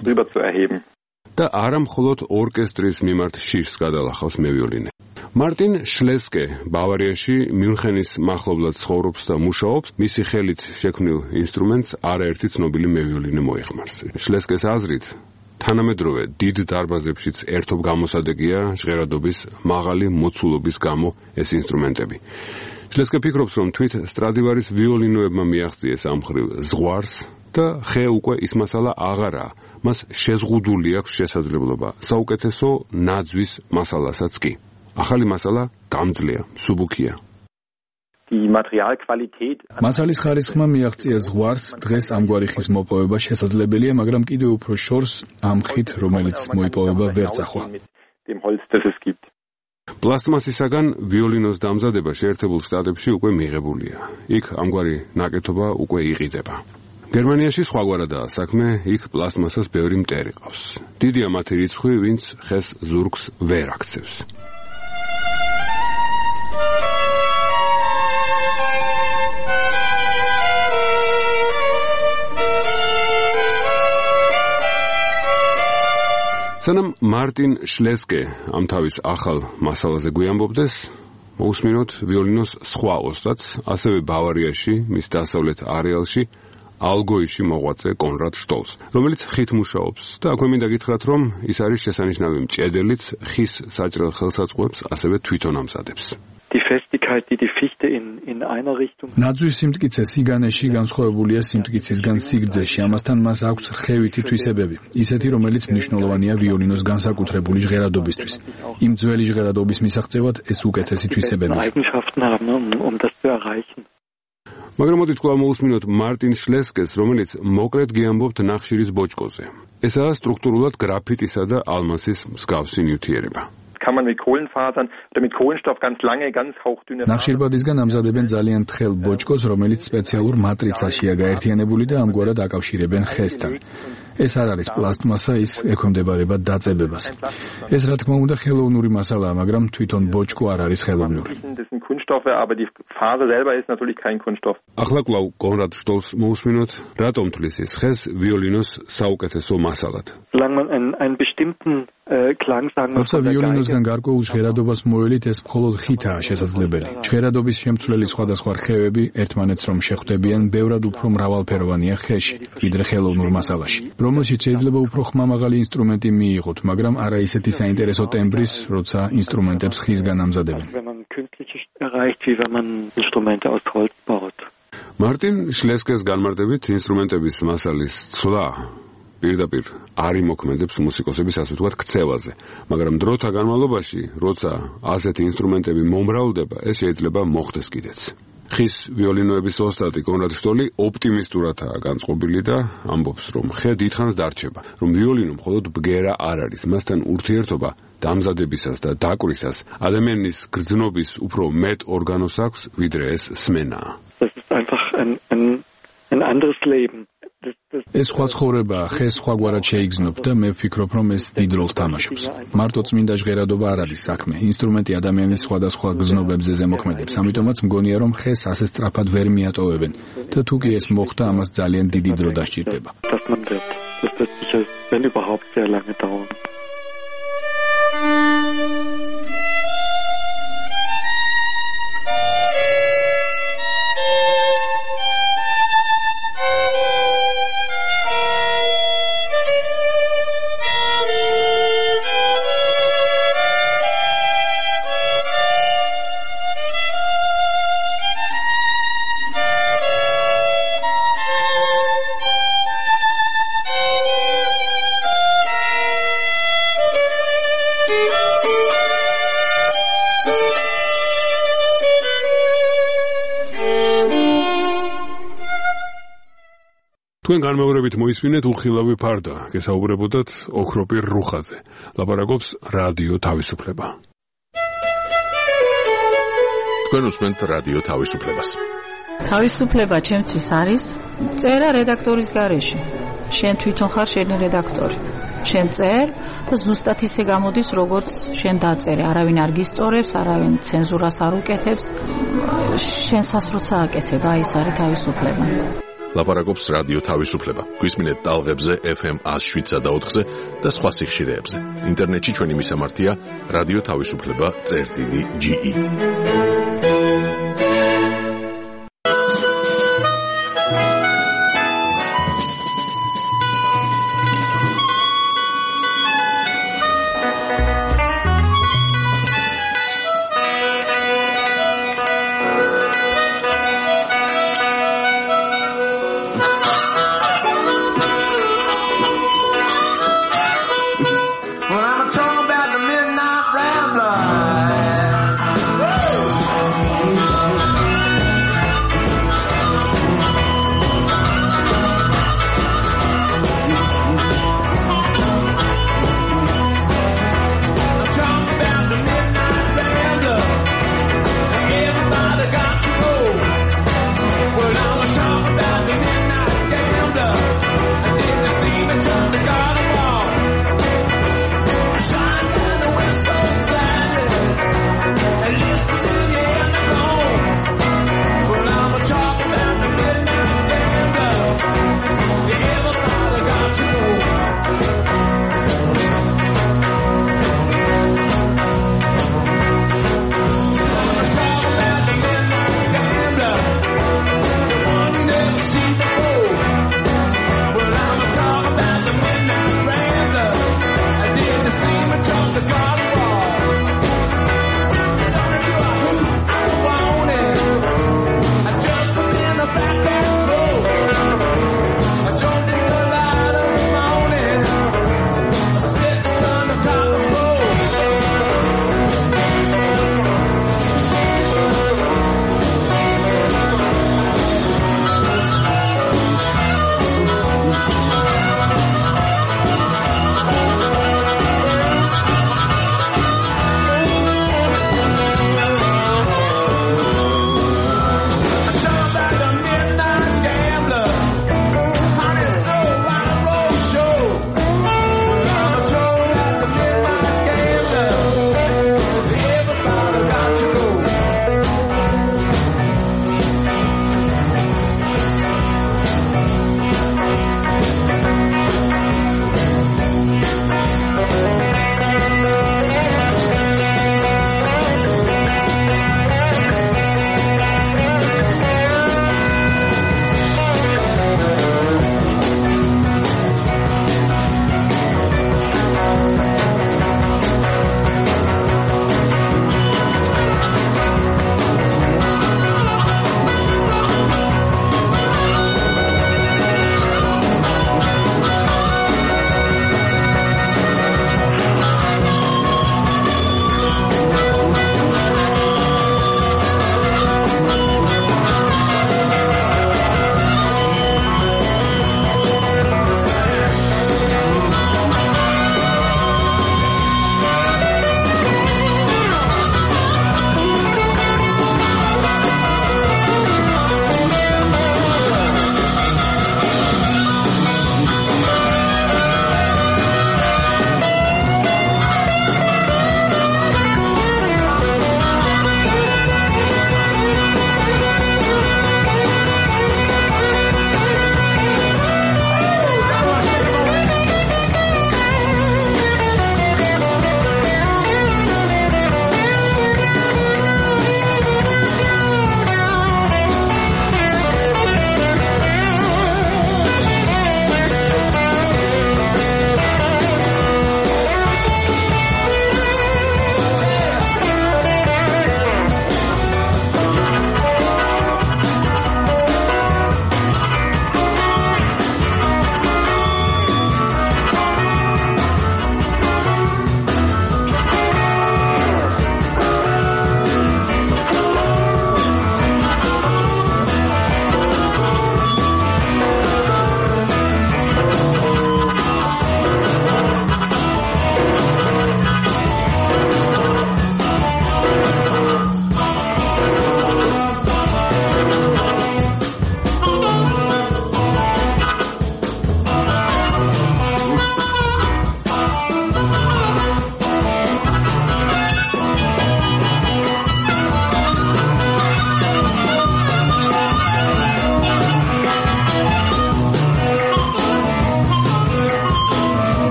და არა მხოლოდ ორკესტრის მიმართ შირს გადალახავს მევიოლინე. მარტინ შლესკე ბავარიაში მიუნხენის მახლობლად ცხოვრობს და მუშაობს, მისი ხელით შექმნილ ინსტრუმენტს არაერთი ცნობილი მევიოლინე მოიხმარს. შლესკეს აზრით, თანამედროვე დიდ დარბაზებშიც ერთობ გამოსადეგია ჟღერადობის მაღალი მოცულობის გამო ეს ინსტრუმენტები. შლესკე ფიქრობს, რომ თვით სტრადივარის ვიოლინოებმა მიაღწიეს ამ მხრივ ზღვარს და ხე უკვე ის მასალა აღარაა, მას შეზღუდული აქვს შესაძლებლობა საუკეთესო ნაძვის მასალასაც კი. ახალი მასალა გამძლეა, მსუბუქია. მასალის ხარისხმა მიაღწია ზღვარს, დღეს ამგვარი ხის მოპოვება შესაძლებელია, მაგრამ კიდევ უფრო შორს ამ ხით, რომელიც მოიპოვება ვერ წახვა. პლასტმასისაგან ვიოლინოს დამზადება შეერთებულ შტატებში უკვე მიღებულია. იქ ამგვარი ნაკეთობა უკვე იყიდება. გერმანიაში სხვაგვარადაა საქმე, იქ პლასტმასას ბევრი მტერი ყავს. დიდია მათი რიცხვი, ვინც ხეს ზურგს ვერ აქცევს. სანამ მარტინ შლესკე ამ თავის ახალ მასალაზე გვიამბობდეს, მოусმინოთ ვიოლინოს სხვა ოსტატს, ასევე ბავარიაში, მის დასავლეთ არეალში, ალგოიში მოღვაწე კონრად შტოლს, რომელიც ხით მუშაობს და აქვე მინდა გითხრათ, რომ ის არის შესანიშნავი მჭედელიც, ხის საჭრელ ხელსაწყოებს ასევე თვითონ ამზადებს. ნაძვის სიმტკიცე სიგანეში განსხვავებულია სიმტკიცისგან სიგრძეში, ამასთან მას აქვს რხევითი თვისებები, ისეთი, რომელიც მნიშვნელოვანია ვიოლინოს განსაკუთრებული ჟღერადობისთვის. იმ ძველი ჟღერადობის მისაღწევად ეს უკეთესი თვისებებია. მაგრამ მოდით კვლავ მოვუსმინოთ მარტინ შლესკეს, რომელიც მოკლედ გიამბობთ ნახშირის ბოჭკოზე. ესაა სტრუქტურულად გრაფიტისა და ალმასის მსგავსი ნივთიერება. kann man mit Kohlenfasern oder mit Kohlenstoff ganz lange ganz hauchdünne ნახშირბადისგან ამზადებენ ძალიან თხელ ბოჭკოს, რომელიც სპეციალურ მატრიცაშია გაერთიანებული და ამგვარად აკავშირებენ ხესთან. ეს არ არის პლასტმასა, ის ექვემდებარება დაწებებას. ეს რა თქმა უნდა ხელოვნური მასალაა, მაგრამ თვითონ ბოჭკო არ არის ხელოვნური. Kunststoffe, aber die Faser selber ist natürlich kein Kunststoff. ახლა კვლავ კონრად შტოლს მოვუსმინოთ, რატომ თვლის ეს ხეს ვიოლინოს საუკეთესო მასალად. Solange man einen bestimmten Klang sagen muss, როცა ვიოლინოსგან გარკვეულ ჟღერადობას მოელით, ეს მხოლოდ ხითაა შესაძლებელი. ჟღერადობის შემცვლელი სხვადასხვა რხევები ერთმანეთს რომ შეხვდებიან, ბევრად უფრო მრავალფეროვანია ხეში, ვიდრე ხელოვნურ მასალაში, რომელშიც შეიძლება უფრო ხმამაღალი ინსტრუმენტი მიიღოთ, მაგრამ არა ისეთი საინტერესო ტემბრის, როცა ინსტრუმენტებს ხისგან ამზადებენ. erreicht, wie wenn man Instrumente aus Holz baut. მარტინ შლესკეს განმარტებით ინსტრუმენტების მასალის ცვლა პირდაპირ არ იმოქმედებს მუსიკოსების ასე ვთქვათ ქცევაზე, მაგრამ დროთა განმავლობაში, როცა ასეთი ინსტრუმენტები მომრავლდება, ეს შეიძლება მოხდეს კიდეც. ხის ვიოლინოების ოსტატი კონრად შტოლი ოპტიმისტურადაა განწყობილი და ამბობს, რომ ხე დიდხანს დარჩება, რომ ვიოლინო მხოლოდ ბგერა არ არის, მასთან ურთიერთობა დამზადებისას და დაკვრისას ადამიანის გრძნობის უფრო მეტ ორგანოს აქვს, ვიდრე ეს სმენაა. Das ist einfach ein anderes Leben. ეს სხვა ცხოვრებაა, ხეს სხვაგვარად შეიგრძნობ და მე ვფიქრობ, რომ ეს დიდ როლს თამაშობს. მარტო წმინდა ჟღერადობა არ არის საქმე. ინსტრუმენტი ადამიანის სხვადასხვა გრძნობებზე ზემოქმედებს, ამიტომაც მგონია, რომ ხეს ასე სწრაფად ვერ მიატოვებენ და თუ კი ეს მოხდა, ამას ძალიან დიდი დრო დასჭირდება. Das wird sicher, wenn überhaupt, sehr lange dauern. თქვენ განმეორებით მოისმინეთ უხილავი ფარდა, გესაუბრებოდათ ოქროპირ რუხაძე. ლაპარაკობს რადიო თავისუფლება. თქვენ უსმენთ რადიო თავისუფლებას. თავისუფლება ჩემთვის არის წერა რედაქტორის გარეშე. შენ თვითონ ხარ შენი რედაქტორი. შენ წერ და ზუსტად ისე გამოდის, როგორც შენ დაწერე. არავინ არ გისწორებს, არავინ ცენზურას არ უკეთებს. შენ სასროცა აკეთებ, აი ეს არის თავისუფლება. ლაპარაკობს რადიო თავისუფლება. გვისმინეთ ტალღებზე FM 107.4-ზე და სხვა სიხშირეებზე. ინტერნეტში ჩვენი მისამართია რადიო თავისუფლება.ge.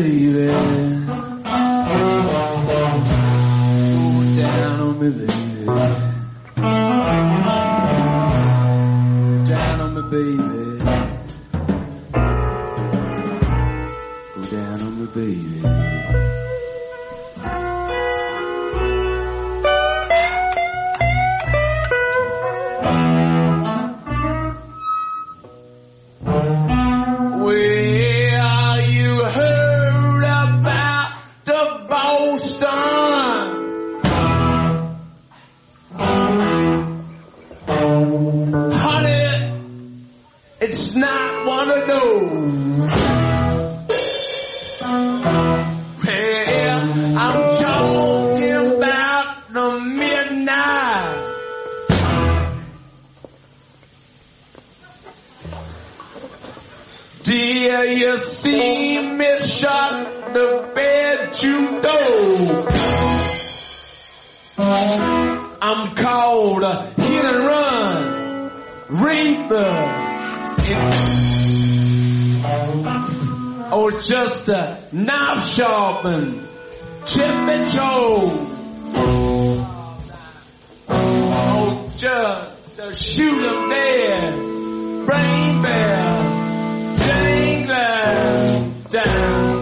baby. Go down on me, baby. Down on me, baby. Go down on me, baby. Well, you heard about the Boston. Honey, it's not one of those. Well, I'm talking about the midnight. Dear, you see me shut the bedroom door. I'm called a hit and run, reaper, or just a knife sharpened, chipping Joe, or just a shoot 'em dead, brain bell. Dangling down.